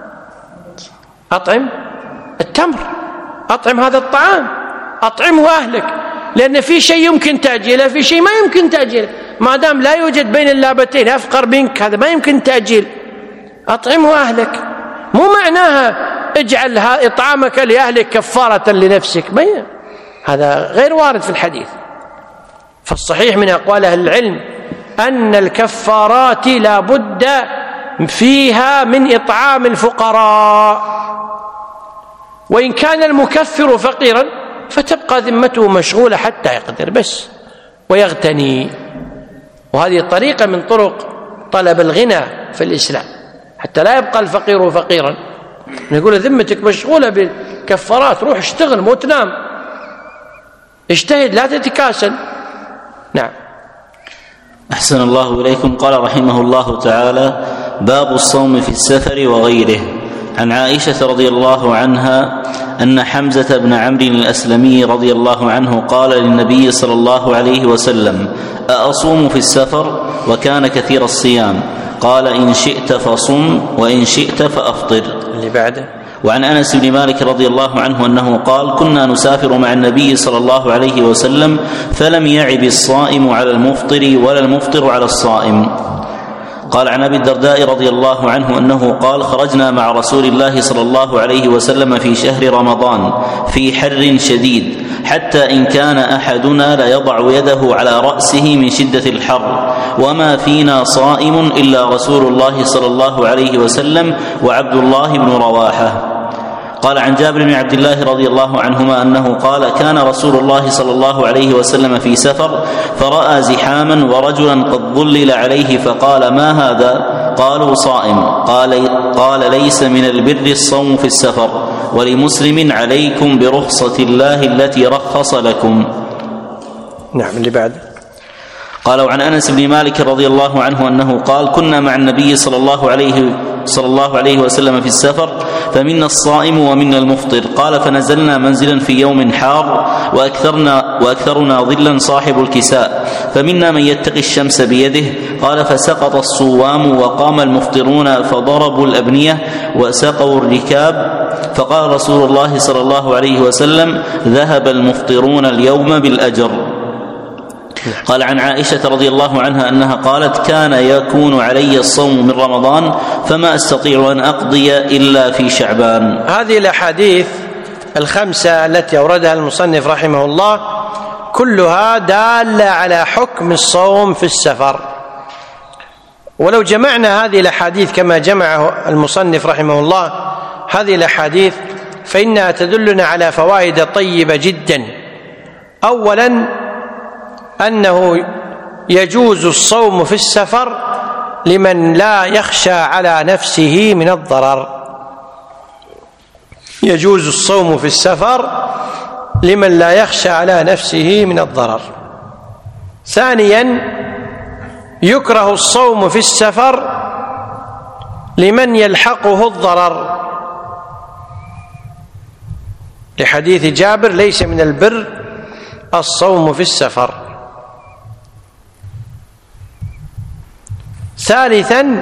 أطعم التمر، أطعم هذا الطعام، أطعمه أهلك، لأن في شيء يمكن تأجيله، في شيء ما يمكن تأجيله، ما دام لا يوجد بين اللابتين أفقر منك هذا ما يمكن تأجيل، أطعمه أهلك. مو معناها اجعل إطعامك لأهلك كفارة لنفسك، ما هذا غير وارد في الحديث. فالصحيح من أقوال أهل العلم أن الكفارات لا بد فيها من إطعام الفقراء، وإن كان المكفر فقيرا فتبقى ذمته مشغولة حتى يقدر بس ويغتني. وهذه طريقة من طرق طلب الغنى في الإسلام حتى لا يبقى الفقير فقيرا. نقول ذمتك مشغولة بالكفارات، روح اشتغل مو تنام، اجتهد لا تتكاسل. نعم. أحسن الله إليكم. قال رحمه الله تعالى: باب الصوم في السفر وغيره. عن عائشة رضي الله عنها أن حمزة بن عمرو الأسلمي رضي الله عنه قال للنبي صلى الله عليه وسلم: أأصوم في السفر؟ وكان كثير الصيام. قال: إن شئت فصم وإن شئت فأفطر. اللي بعده. وعن أنس بن مالك رضي الله عنه أنه قال: كنا نسافر مع النبي صلى الله عليه وسلم فلم يعب الصائم على المفطر ولا المفطر على الصائم. قال عن أبي الدرداء رضي الله عنه أنه قال: خرجنا مع رسول الله صلى الله عليه وسلم في شهر رمضان في حر شديد، حتى إن كان أحدنا ليضع يده على رأسه من شدة الحر، وما فينا صائم إلا رسول الله صلى الله عليه وسلم وعبد الله بن رواحة. قال عن جابر بن عبد الله رضي الله عنهما أنه قال: كان رسول الله صلى الله عليه وسلم في سفر فرأى زحاما ورجلا قد ظلل عليه فقال: ما هذا؟ قالوا: صائم. قال, قال: ليس من البر الصوم في السفر، ولمسلم: عليكم برخصة الله التي رخص لكم. نعم. اللي بعد. قال وعن أنس بن مالك رضي الله عنه أنه قال: كنا مع النبي صلى الله عليه صلى الله عليه وسلم في السفر فمنا الصائم ومنا المفطر. قال: فنزلنا منزلا في يوم حار وأكثرنا, وأكثرنا ظلا صاحب الكساء، فمنا من يتقي الشمس بيده. قال: فسقط الصوام وقام المفطرون فضربوا الأبنية وسقوا الركاب، فقال رسول الله صلى الله عليه وسلم: ذهب المفطرون اليوم بالأجر. قال عن عائشة رضي الله عنها أنها قالت: كان يكون علي الصوم من رمضان فما أستطيع أن أقضي إلا في شعبان. هذه الأحاديث الخمسة التي أوردها المصنف رحمه الله كلها دالة على حكم الصوم في السفر، ولو جمعنا هذه الأحاديث كما جمعه المصنف رحمه الله هذه الأحاديث فإنها تدلنا على فوائد طيبة جدا. أولا أنه يجوز الصوم في السفر لمن لا يخشى على نفسه من الضرر. يجوز الصوم في السفر لمن لا يخشى على نفسه من الضرر. ثانيا يكره الصوم في السفر لمن يلحقه الضرر، لحديث جابر: ليس من البر الصوم في السفر. ثالثا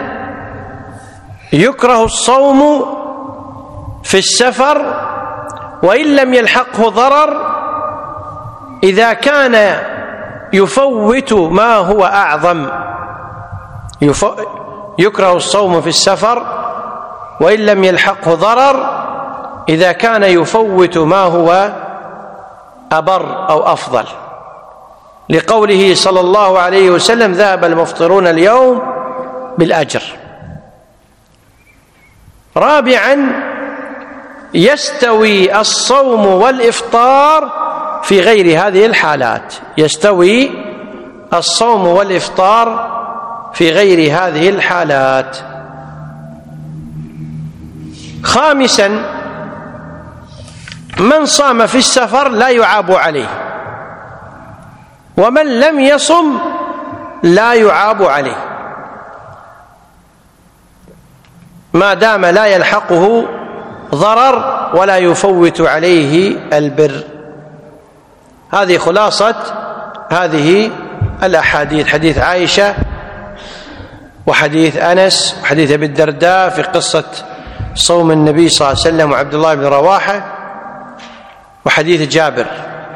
يكره الصوم في السفر وإن لم يلحقه ضرر إذا كان يفوت ما هو أعظم. يكره الصوم في السفر وإن لم يلحقه ضرر إذا كان يفوت ما هو أبر أو أفضل، لقوله صلى الله عليه وسلم: ذهب المفطرون اليوم بالأجر. رابعا يستوي الصوم والإفطار في غير هذه الحالات. يستوي الصوم والإفطار في غير هذه الحالات. خامسا من صام في السفر لا يعاب عليه، ومن لم يصم لا يعاب عليه ما دام لا يلحقه ضرر ولا يفوت عليه البر. هذه خلاصة هذه الأحاديث: حديث عائشة وحديث أنس وحديث أبي الدرداء في قصة صوم النبي صلى الله عليه وسلم وعبد الله بن رواحة وحديث جابر.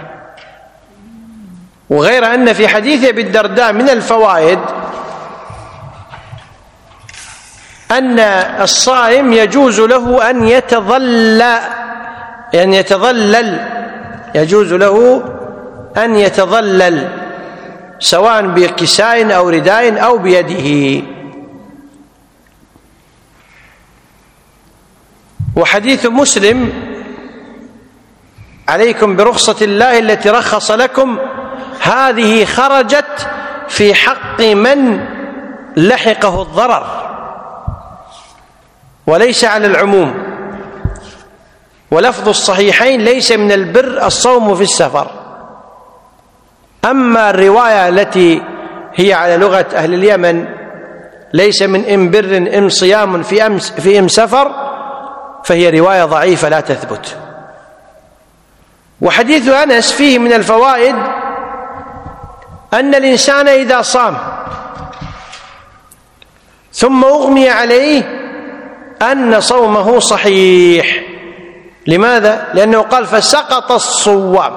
وغير أن في حديث أبي الدرداء من الفوائد أن الصائم يجوز له أن يتظلل يعني يتظلل يجوز له أن يتظلل سواء بكساء أو رداء أو بيده. وحديث مسلم: عليكم برخصة الله التي رخص لكم، هذه خرجت في حق من لحقه الضرر وليس على العموم. ولفظ الصحيحين: ليس من البر الصوم في السفر. أما الرواية التي هي على لغة أهل اليمن ليس من إم بر إم صيام في أم, في إم سفر، فهي رواية ضعيفة لا تثبت. وحديث أنس فيه من الفوائد أن الإنسان إذا صام ثم أغمي عليه أن صومه صحيح. لماذا؟ لأنه قال فسقط الصوام،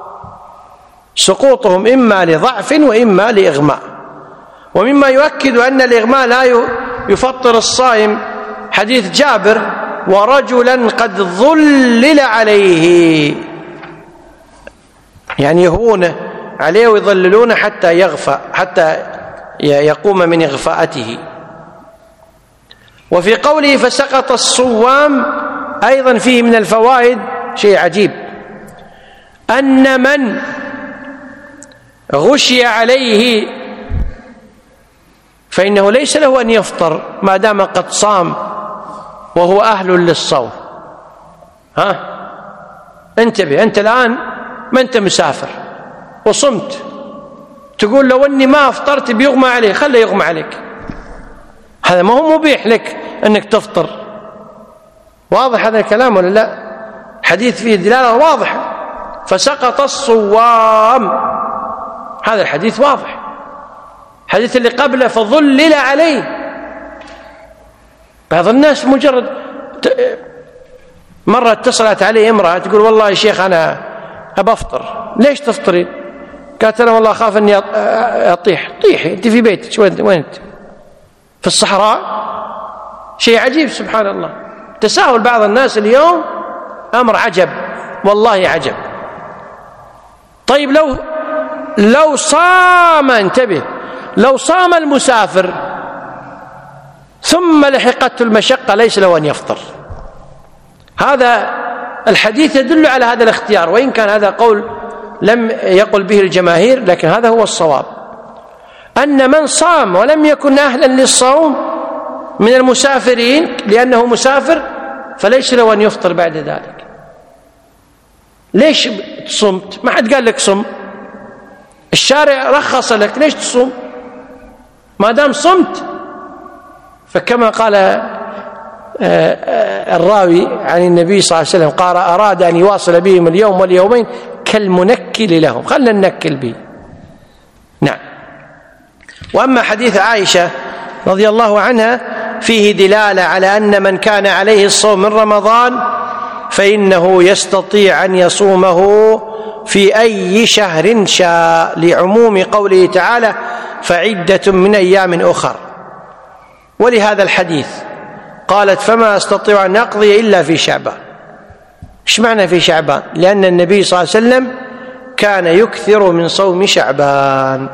سقوطهم إما لضعف وإما لإغماء. ومما يؤكد أن الإغماء لا يفطر الصائم حديث جابر ورجلا قد ظلل عليه، يعني يهونه عليه ويظللونه حتى يغفى، حتى يقوم من إغفاءته. وفي قوله فسقط الصوام أيضا فيه من الفوائد شيء عجيب، أن من غشي عليه فإنه ليس له أن يفطر ما دام قد صام وهو أهل للصوم. ها انتبه، أنت الآن ما أنت مسافر وصمت، تقول لو أني ما أفطرت بيغمى عليه، خليه يغمى عليك، هذا ما هو مبيح لك أنك تفطر. واضح هذا الكلام ولا لا؟ حديث فيه دلالة واضحة، فسقط الصوام، هذا الحديث واضح. الحديث اللي قبله فظلل عليه، بعض الناس مجرد مرة اتصلت عليه امرأة تقول والله يا شيخ أنا أبى أفطر. ليش تفطري؟ قالت أنا والله أخاف أني أطيح. طيحي أنت في بيتك، وين أنت؟ في الصحراء. شيء عجيب سبحان الله، تساهل بعض الناس اليوم أمر عجب والله عجب. طيب لو لو صام، انتبه، لو صام المسافر ثم لحقته المشقة ليس له أن يفطر. هذا الحديث يدل على هذا الاختيار، وإن كان هذا قول لم يقل به الجماهير، لكن هذا هو الصواب، أن من صام ولم يكن أهلا للصوم من المسافرين لأنه مسافر فليس له أن يفطر بعد ذلك. ليش صمت؟ ما حد قال لك صم، الشارع رخص لك، ليش تصوم ما دام صمت؟ فكما قال الراوي عن النبي صلى الله عليه وسلم قال أراد أن يواصل بهم اليوم واليومين كالمنكل لهم، خلنا ننكل به. نعم. وأما حديث عائشة رضي الله عنها فيه دلالة على أن من كان عليه الصوم من رمضان فإنه يستطيع أن يصومه في أي شهر شاء، لعموم قوله تعالى فعدة من أيام أخر. ولهذا الحديث قالت فما أستطيع أن أقضي إلا في شعبان. إيش معنى في شعبان؟ لأن النبي صلى الله عليه وسلم كان يكثر من صوم شعبان.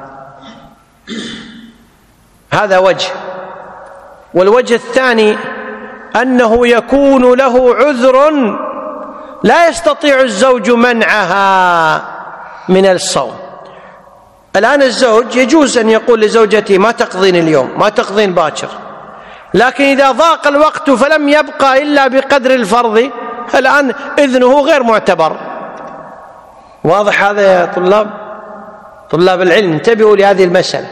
هذا وجه. والوجه الثاني أنه يكون له عذر لا يستطيع الزوج منعها من الصوم. الآن الزوج يجوز أن يقول لزوجته ما تقضين اليوم، ما تقضين باكر، لكن إذا ضاق الوقت فلم يبقى إلا بقدر الفرض الآن إذنه غير معتبر. واضح هذا يا طلاب طلاب العلم؟ انتبهوا لهذه المسألة.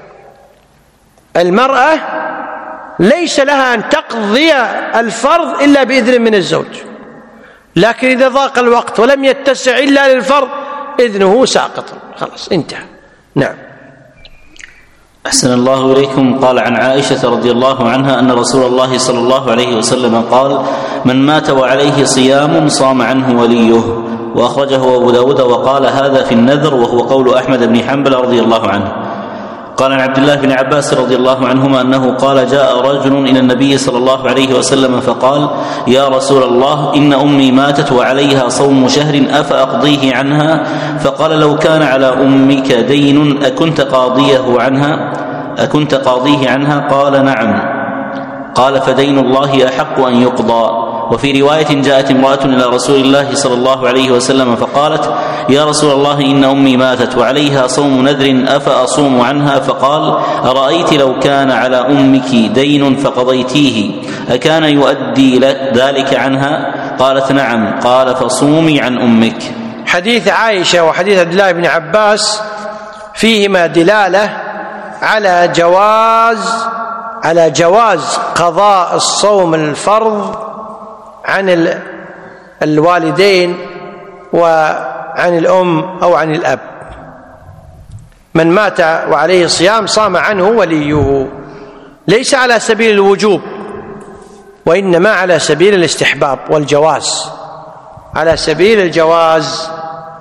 المرأة ليس لها أن تقضي الفرض إلا بإذن من الزوج، لكن إذا ضاق الوقت ولم يتسع إلا للفرض إذنه ساقط، خلاص انتهى. نعم. أحسن الله إليكم. قال عن عائشة رضي الله عنها أن رسول الله صلى الله عليه وسلم قال من مات وعليه صيام صام عنه وليه، وأخرجه أبو داود وقال هذا في النذر، وهو قول أحمد بن حنبل رضي الله عنه. قال عن عبد الله بن عباس رضي الله عنهما أنه قال جاء رجل إلى النبي صلى الله عليه وسلم فقال يا رسول الله إن أمي ماتت وعليها صوم شهر أفأقضيه عنها؟ فقال لو كان على أمك دين أكنت قاضيه عنها أكنت قاضيه عنها؟ قال نعم. قال فدين الله أحق أن يقضى. وفي رواية جاءت امرأة إلى رسول الله صلى الله عليه وسلم فقالت يا رسول الله إن أمي ماتت وعليها صوم نذر أفأصوم عنها؟ فقال أرأيت لو كان على أمك دين فقضيتيه أكان يؤدي ذلك عنها؟ قالت نعم. قال فصومي عن أمك. حديث عائشة وحديث عبد الله بن عباس فيهما دلالة على جواز على جواز قضاء الصوم الفرض عن الوالدين وعن الأم أو عن الأب. من مات وعليه صيام صام عنه وليه، ليس على سبيل الوجوب وإنما على سبيل الاستحباب والجواز، على سبيل الجواز.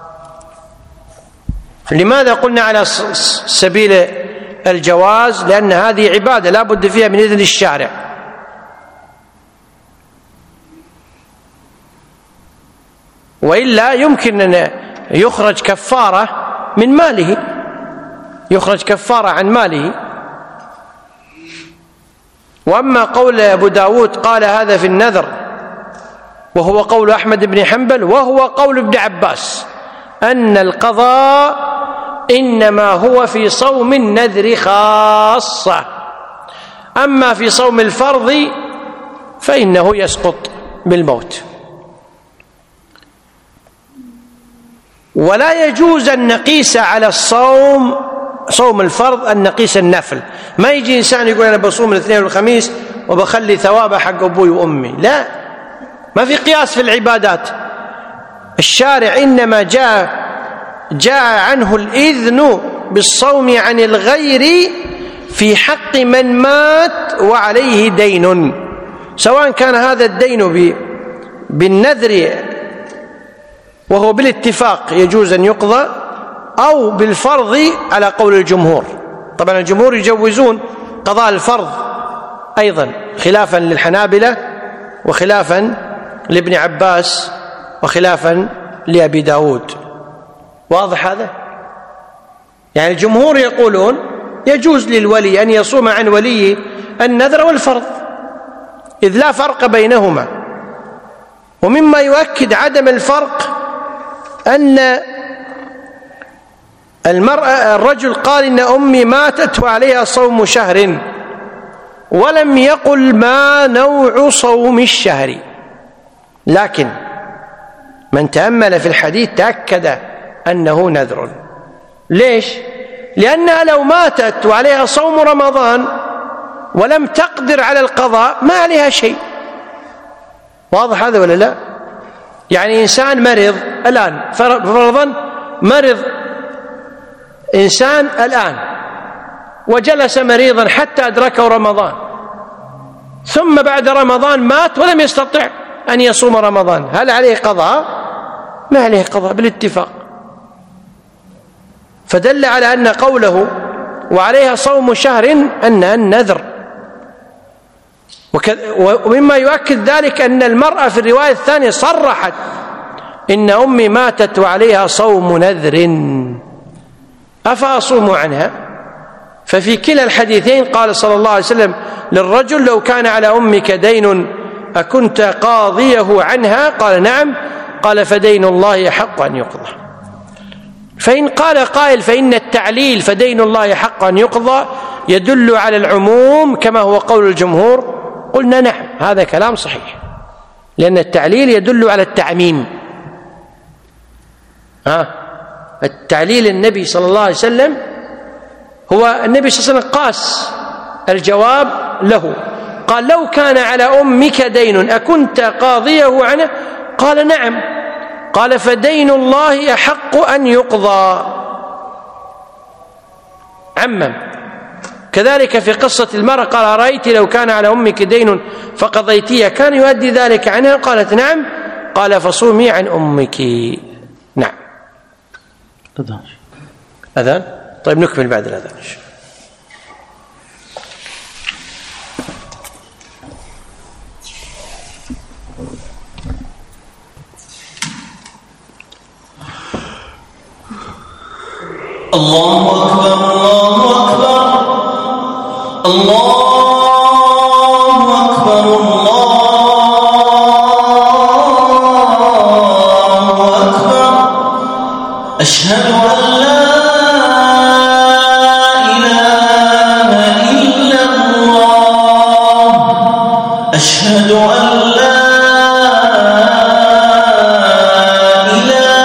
لماذا قلنا على سبيل الجواز؟ لأن هذه عبادة لا بد فيها من إذن الشارع، وإلا يمكن أن يخرج كفارة من ماله، يخرج كفارة عن ماله. وأما قول أبو داود قال هذا في النذر، وهو قول أحمد بن حنبل وهو قول ابن عباس، أن القضاء إنما هو في صوم النذر خاصة، أما في صوم الفرض فإنه يسقط بالموت. ولا يجوز أن نقيس على الصوم صوم الفرض أن نقيس النفل. ما يجي إنسان يقول أنا بصوم الاثنين والخميس وبخلي ثوابه حق أبوي وأمي، لا، ما في قياس في العبادات. الشارع إنما جاء جاء عنه الإذن بالصوم عن الغير في حق من مات وعليه دين، سواء كان هذا الدين بالنذر وهو بالاتفاق يجوز أن يقضى، أو بالفرض على قول الجمهور. طبعا الجمهور يجوزون قضاء الفرض أيضا، خلافا للحنابلة وخلافا لابن عباس وخلافا لأبي داود. واضح هذا؟ يعني الجمهور يقولون يجوز للولي أن يصوم عن وليه النذر والفرض، إذ لا فرق بينهما. ومما يؤكد عدم الفرق أن المرأة الرجل قال إن أمي ماتت وعليها صوم شهر، ولم يقل ما نوع صوم الشهر، لكن من تأمل في الحديث تأكد أنه نذر. ليش؟ لأنها لو ماتت وعليها صوم رمضان ولم تقدر على القضاء ما عليها شيء. واضح هذا ولا لا؟ يعني إنسان مرض الآن، فرضا مرض إنسان الآن وجلس مريضا حتى أدركه رمضان، ثم بعد رمضان مات ولم يستطع أن يصوم رمضان، هل عليه قضاء؟ ما عليه قضاء بالاتفاق. فدل على أن قوله وعليها صوم شهر أنها النذر. ومما يؤكد ذلك أن المرأة في الرواية الثانية صرحت إن أمي ماتت وعليها صوم نذر أفأصوم عنها؟ ففي كلا الحديثين قال صلى الله عليه وسلم للرجل لو كان على أمك دين أكنت قاضيه عنها؟ قال نعم. قال فدين الله حق أن يقضى. فإن قال قائل فإن التعليل فدين الله حق أن يقضى يدل على العموم كما هو قول الجمهور، قلنا نعم، هذا كلام صحيح، لأن التعليل يدل على التعميم. ها التعليل النبي صلى الله عليه وسلم هو النبي صلى الله عليه وسلم قاس الجواب له، قال لو كان على أمك دين أكنت قاضيه عنه؟ قال نعم. قال فدين الله أحق أن يقضى، عمم. كذلك في قصة المرأة قال أرأيت لو كان على أمك دين فقضيتيه كان يؤدي ذلك عنها؟ قالت نعم. قال فصومي عن أمك. نعم. أذان؟ طيب نكمل بعد الأذان. الله أكبر الله أكبر الله أكبر الله أكبر. أشهد أن لا إله إلا الله. أشهد أن لا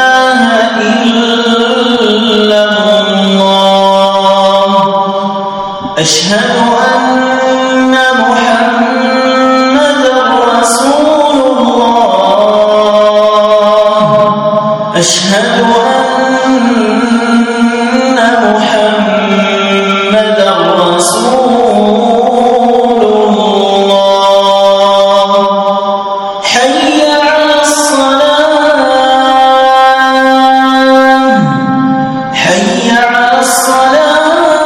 إله إلا الله. أشهد أن محمدا رسول الله أشهد أن محمدا رسول الله حي على الصلاة حي على الصلاة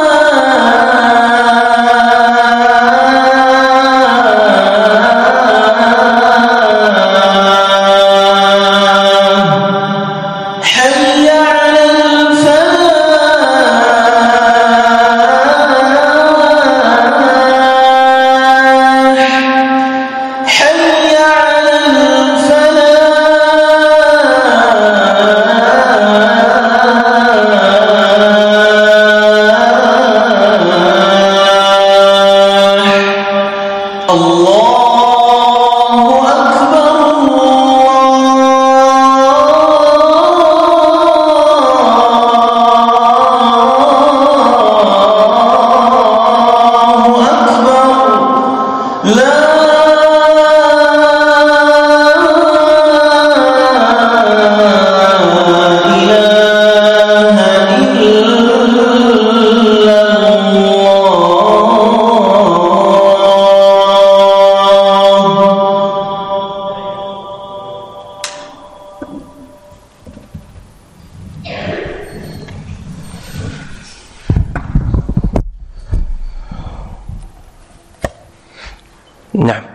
نعم.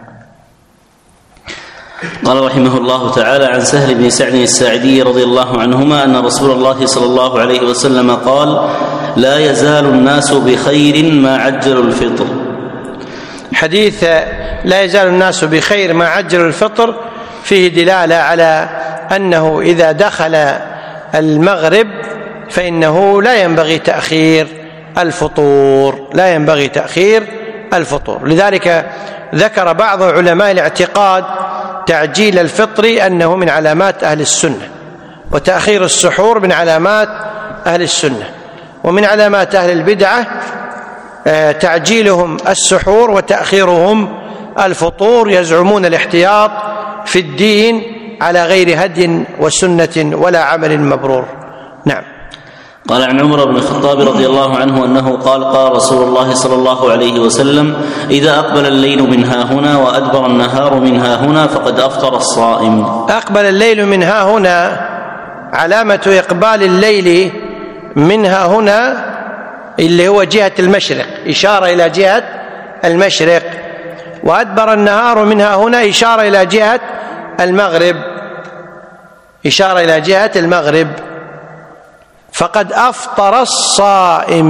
قال رحمه الله تعالى: عن سهل بن سعد الساعدي رضي الله عنهما أن رسول الله صلى الله عليه وسلم قال: لا يزال الناس بخير ما عجلوا الفطر. حديث لا يزال الناس بخير ما عجلوا الفطر فيه دلالة على أنه إذا دخل المغرب فإنه لا ينبغي تأخير الفطور لا ينبغي تأخير الفطور لذلك ذكر بعض علماء الاعتقاد تعجيل الفطر أنه من علامات أهل السنة، وتأخير السحور من علامات أهل السنة، ومن علامات أهل البدعة تعجيلهم السحور وتأخيرهم الفطور، يزعمون الاحتياط في الدين على غير هدي وسنة ولا عمل مبرور. نعم. قال عن عمر بن الخطاب رضي الله عنه أنه قال: قال رسول الله صلى الله عليه وسلم: إذا أقبل الليل من ها هنا وأدبر النهار من ها هنا فقد أفطر الصائم. أقبل الليل من ها هنا، علامة إقبال الليل من ها هنا اللي هو جهة المشرق، إشارة إلى جهة المشرق، وأدبر النهار من ها هنا إشارة إلى جهة المغرب، إشارة إلى جهة المغرب. فقد أفطر الصائم.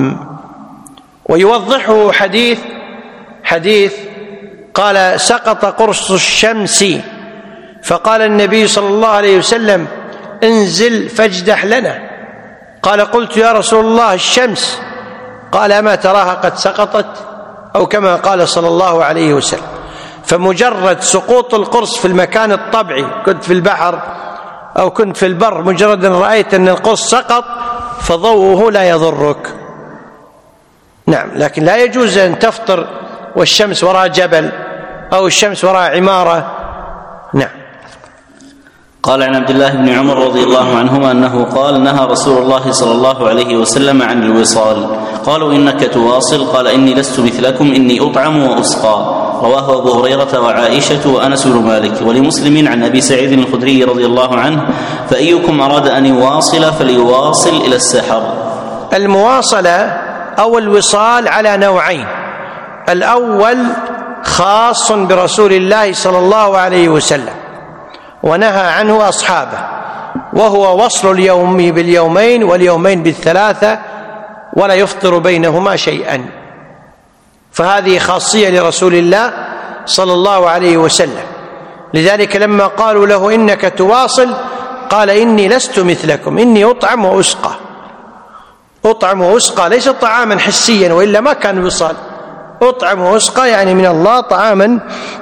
ويوضحه حديث حديث قال: سقط قرص الشمس فقال النبي صلى الله عليه وسلم: انزل فاجدح لنا. قال: قلت يا رسول الله الشمس؟ قال: أما تراها قد سقطت؟ أو كما قال صلى الله عليه وسلم. فمجرد سقوط القرص في المكان الطبيعي، كنت في البحر أو كنت في البر، مجرد أن رأيت أن القرص سقط فضوءه لا يضرك. نعم. لكن لا يجوز أن تفطر والشمس وراء جبل أو الشمس وراء عمارة. نعم. قال عن عبد الله بن عمر رضي الله عنهما أنه قال: نهى رسول الله صلى الله عليه وسلم عن الوصال. قالوا: إنك تواصل؟ قال: إني لست مثلكم، إني أطعم وأسقى. رواه أبو هريرة وعائشة وأنس بن مالك. ولمسلم عن أبي سعيد الخدري رضي الله عنه: فأيكم أراد أن يواصل فليواصل إلى السحر. المواصلة أو الوصال على نوعين: الأول خاص برسول الله صلى الله عليه وسلم ونهى عنه أصحابه، وهو وصل اليوم باليومين واليومين بالثلاثة ولا يفطر بينهما شيئا، فهذه خاصية لرسول الله صلى الله عليه وسلم. لذلك لما قالوا له: إنك تواصل؟ قال: إني لست مثلكم، إني أطعم وأسقى. أطعم وأسقى ليس طعاما حسيا، وإلا ما كان وصال. أطعم وأسقى يعني من الله طعاما،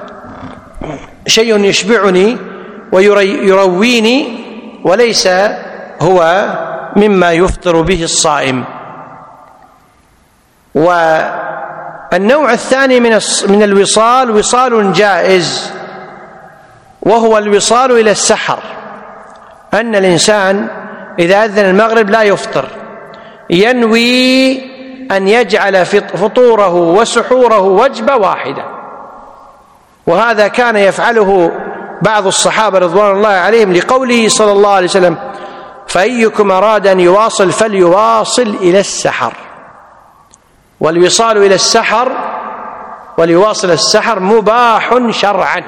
شيء يشبعني ويرويني، وليس هو مما يفطر به الصائم. والنوع الثاني من من الوصال وصال جائز، وهو الوصال إلى السحر، أن الإنسان إذا أذن المغرب لا يفطر، ينوي أن يجعل فطوره وسحوره وجبة واحدة، وهذا كان يفعله بعض الصحابة رضوان الله عليهم لقوله صلى الله عليه وسلم: فأيكم أراد أن يواصل فليواصل إلى السحر. والوصال إلى السحر وليواصل السحر مباح شرعا،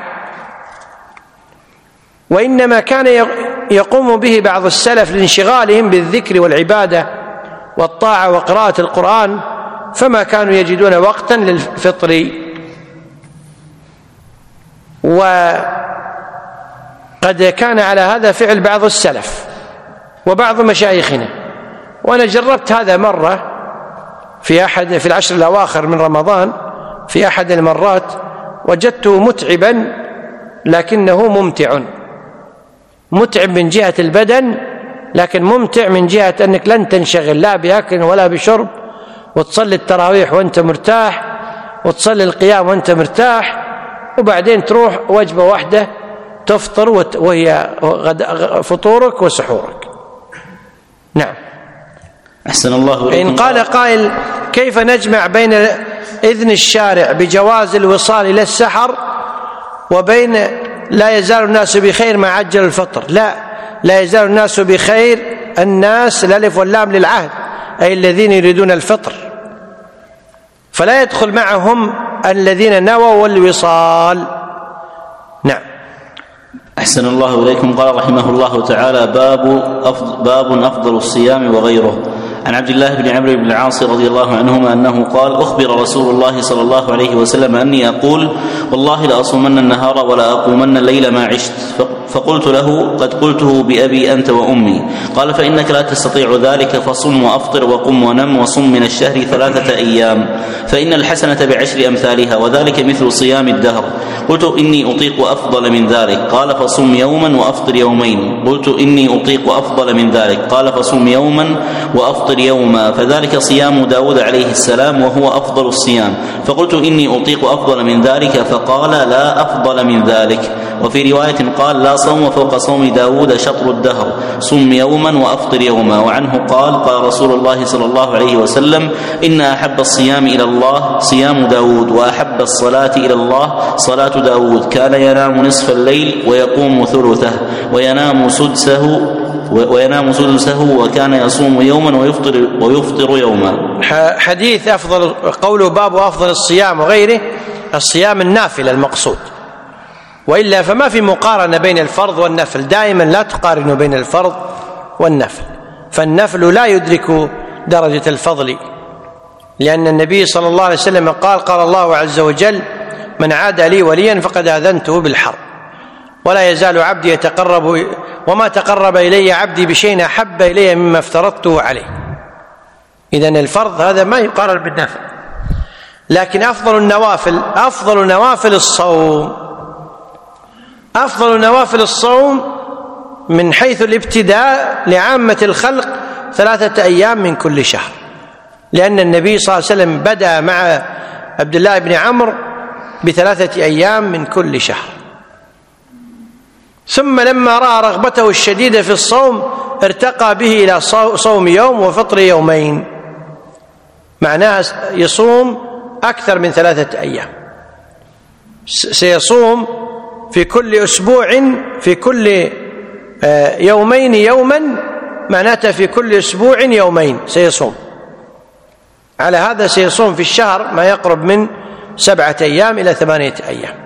وإنما كان يقوم به بعض السلف لانشغالهم بالذكر والعبادة والطاعة وقراءة القرآن، فما كانوا يجدون وقتا للفطر. وقد كان على هذا فعل بعض السلف وبعض مشايخنا، وأنا جربت هذا مرة في أحد في العشر الأواخر من رمضان، في أحد المرات وجدته متعبا لكنه ممتع، متعب من جهة البدن لكن ممتع من جهة أنك لن تنشغل لا بأكل ولا بشرب، وتصلي التراويح وأنت مرتاح، وتصلي القيام وأنت مرتاح، وبعدين تروح وجبة واحدة تفطر وهي فطورك وسحورك. نعم. أحسن الله إليكم. إن قال قائل: كيف نجمع بين إذن الشارع بجواز الوصال إلى السحر وبين لا يزال الناس بخير ما عجل الفطر؟ لا، لا يزال الناس بخير، الناس الألف واللام للعهد، أي الذين يريدون الفطر، فلا يدخل معهم الذين نووا الوصال. نعم. أحسن الله إليكم. قال رحمه الله تعالى: باب أفضل, باب أفضل الصيام وغيره. عن عبد الله بن عمرو بن العاص رضي الله عنهما أنه قال: أخبر رسول الله صلى الله عليه وسلم أني أقول: والله لأصومن النهار ولا أقومن الليل ما عشت. فقلت له: قد قلته بأبي أنت وأمي. قال: فإنك لا تستطيع ذلك، فصم وأفطر وقم ونم وصم من الشهر ثلاثة أيام، فإن الحسنة بعشر أمثالها، وذلك مثل صيام الدهر. قلت: إني أطيق أفضل من ذلك. قال: فصم يوما وأفطر يومين. قلت: إني أطيق أفضل من ذلك. قال: فصم يوما وأفطر يوما، فذلك صيام داود عليه السلام وهو أفضل الصيام. فقلت: إني أطيق أفضل من ذلك. فقال: لا أفضل من ذلك. وفي رواية قال: لا صوم فوق صوم داود شطر الدهر، صم يوما وأفطر يوما. وعنه قال: قال رسول الله صلى الله عليه وسلم: إن أحب الصيام إلى الله صيام داود، وأحب الصلاة إلى الله صلاة داود، كان ينام نصف الليل ويقوم ثلثه، وينام سدسه وينام سدسه وكان يصوم يوما ويفطر, ويفطر يوما. حديث أفضل، قوله باب أفضل الصيام وغيره، الصيام النافل المقصود، وإلا فما في مقارنة بين الفرض والنفل، دائما لا تقارنوا بين الفرض والنفل، فالنفل لا يدرك درجة الفضل، لأن النبي صلى الله عليه وسلم قال: قال الله عز وجل: من عاد لي وليا فقد آذنته بالحرب، ولا يزال عبدي يتقرب، وما تقرب إلي عبدي بشيء أحب إلي مما افترضته عليه. إذن الفرض هذا ما يقارن بالنفل. لكن أفضل النوافل، أفضل نوافل الصوم، أفضل نوافل الصوم من حيث الابتداء لعامة الخلق ثلاثة أيام من كل شهر، لأن النبي صلى الله عليه وسلم بدأ مع عبد الله بن عمرو بثلاثة أيام من كل شهر، ثم لما رأى رغبته الشديدة في الصوم ارتقى به إلى صوم يوم وفطر يومين، معناه يصوم أكثر من ثلاثة أيام، سيصوم في كل أسبوع في كل يومين يوما، معناته في كل أسبوع يومين سيصوم. على هذا سيصوم في الشهر ما يقرب من سبعة أيام إلى ثمانية أيام.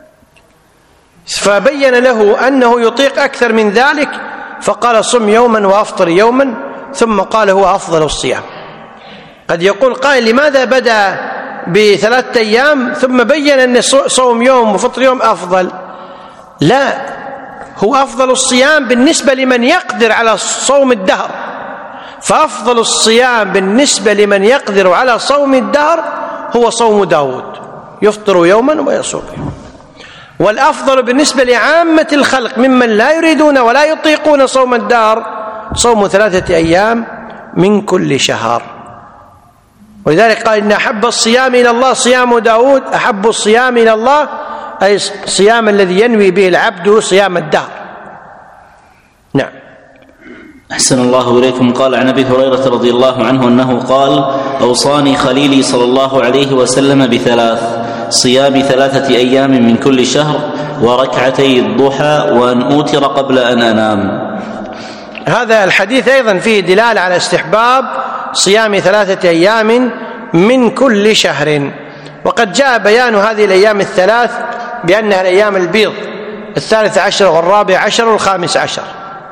فبين له أنه يطيق أكثر من ذلك، فقال: صم يوما وأفطر يوما، ثم قال: هو أفضل الصيام. قد يقول قائل: لماذا بدأ بثلاثة أيام ثم بين أن صوم يوم وفطر يوم أفضل؟ لا، هو أفضل الصيام بالنسبة لمن يقدر على صوم الدهر، فأفضل الصيام بالنسبة لمن يقدر على صوم الدهر هو صوم داود، يفطر يوما ويصوم يوما. والأفضل بالنسبة لعامة الخلق ممن لا يريدون ولا يطيقون صوم الدهر صوم ثلاثة أيام من كل شهر. ولذلك قال إن أحب الصيام إلى الله صيام داود، أحب الصيام إلى الله أي صيام الذي ينوي به العبد صيام الدهر. نعم. أحسن الله إليكم. قال عن أبي هريرة رضي الله عنه أنه قال: أوصاني خليلي صلى الله عليه وسلم بثلاث: صيام ثلاثة أيام من كل شهر، وركعتي الضحى، وأن أوتر قبل أن أنام. هذا الحديث أيضا فيه دلالة على استحباب صيام ثلاثة أيام من كل شهر، وقد جاء بيان هذه الأيام الثلاث بأنها الأيام البيض، الثالث عشر والرابع عشر والخامس عشر.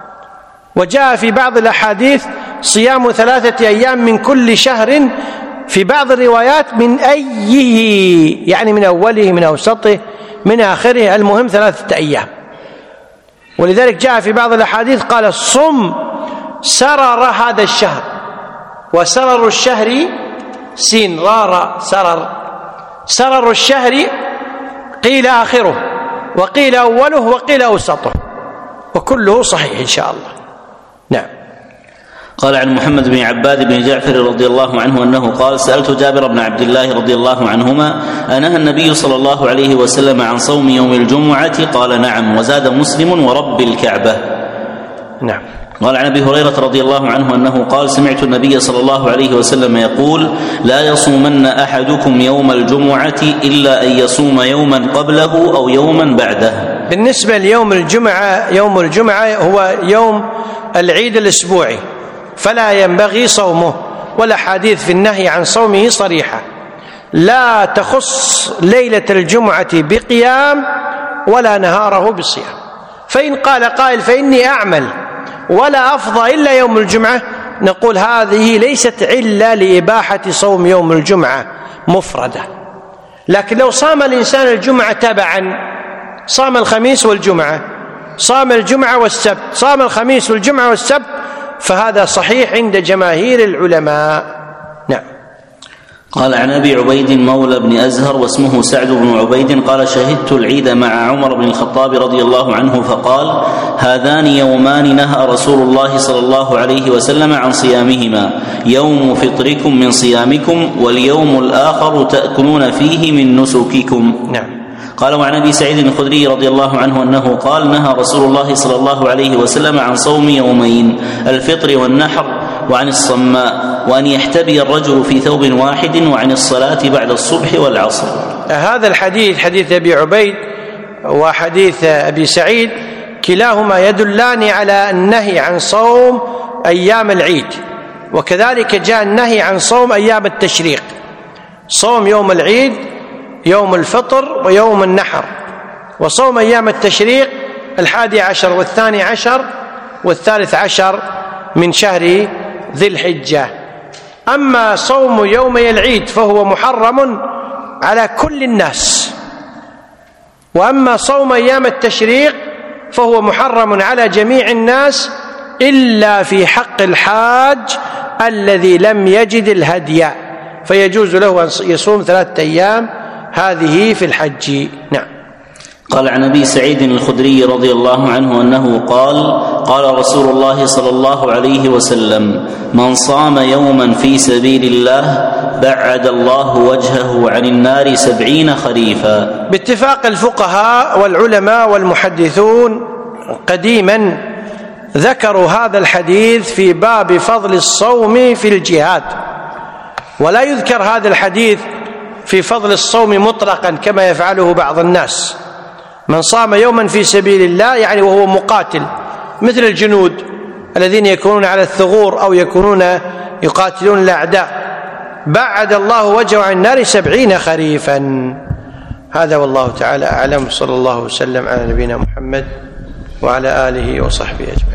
وجاء في بعض الأحاديث صيام ثلاثة أيام من كل شهر، في بعض الروايات من أيه، يعني من أوله من أوسطه من آخره، المهم ثلاثة أيام. ولذلك جاء في بعض الأحاديث قال: صم سرر هذا الشهر، وسرر الشهر سين رار سرر، سرر الشهر قيل آخره وقيل أوله وقيل أوسطه، وكله صحيح إن شاء الله. نعم. قال عن محمد بن عباد بن جعفر رضي الله عنه أنه قال: سألت جابر بن عبد الله رضي الله عنهما: أنهى النبي صلى الله عليه وسلم عن صوم يوم الجمعة؟ قال: نعم. وزاد مسلم: ورب الكعبة. نعم. قال عن أبي هريرة رضي الله عنه أنه قال: سمعت النبي صلى الله عليه وسلم يقول: لا يصومن أحدكم يوم الجمعة إلا أن يصوم يوما قبله أو يوما بعده. بالنسبة ليوم الجمعة، يوم الجمعة هو يوم العيد الأسبوعي، فلا ينبغي صومه، والأحاديث في النهي عن صومه صريحة، لا تخص ليلة الجمعة بقيام ولا نهاره بصيام. فإن قال قائل: فإني أعمل ولا أفضى إلا يوم الجمعة، نقول هذه ليست علة لإباحة صوم يوم الجمعة مفردة. لكن لو صام الإنسان الجمعة تبعا، صام الخميس والجمعة، صام الجمعة والسبت، صام الخميس والجمعة والسبت، فهذا صحيح عند جماهير العلماء. نعم. قال عن أبي عبيد مولى بن أزهر واسمه سعد بن عبيد قال: شهدت العيد مع عمر بن الخطاب رضي الله عنه فقال: هذان يومان نهى رسول الله صلى الله عليه وسلم عن صيامهما، يوم فطركم من صيامكم، واليوم الآخر تأكلون فيه من نسككم. نعم. قال وعن أبي سعيد الخدري رضي الله عنه أنه قال: نهى رسول الله صلى الله عليه وسلم عن صوم يومين، الفطر والنحر، وعن الصماء، وأن يحتبي الرجل في ثوب واحد، وعن الصلاة بعد الصبح والعصر. هذا الحديث، حديث أبي عبيد وحديث أبي سعيد، كلاهما يدلان على النهي عن صوم أيام العيد، وكذلك جاء النهي عن صوم أيام التشريق، صوم يوم العيد يوم الفطر ويوم النحر، وصوم أيام التشريق الحادي عشر والثاني عشر والثالث عشر من شهر ذي الحجة. أما صوم يومي العيد فهو محرم على كل الناس، وأما صوم أيام التشريق فهو محرم على جميع الناس إلا في حق الحاج الذي لم يجد الهدي، فيجوز له أن يصوم ثلاثة أيام هذه في الحج. نعم. قال عن أبي سعيد الخدري رضي الله عنه أنه قال: قال رسول الله صلى الله عليه وسلم: من صام يوما في سبيل الله بعد الله وجهه عن النار سبعين خريفا. باتفاق الفقهاء والعلماء والمحدثون قديما ذكروا هذا الحديث في باب فضل الصوم في الجهاد، ولا يذكر هذا الحديث في فضل الصوم مطلقا كما يفعله بعض الناس. من صام يوما في سبيل الله يعني وهو مقاتل، مثل الجنود الذين يكونون على الثغور أو يكونون يقاتلون الأعداء، بعد الله وجهه عن النار سبعين خريفا. هذا والله تعالى أعلم، صلى الله وسلم على نبينا محمد وعلى آله وصحبه أجمعين.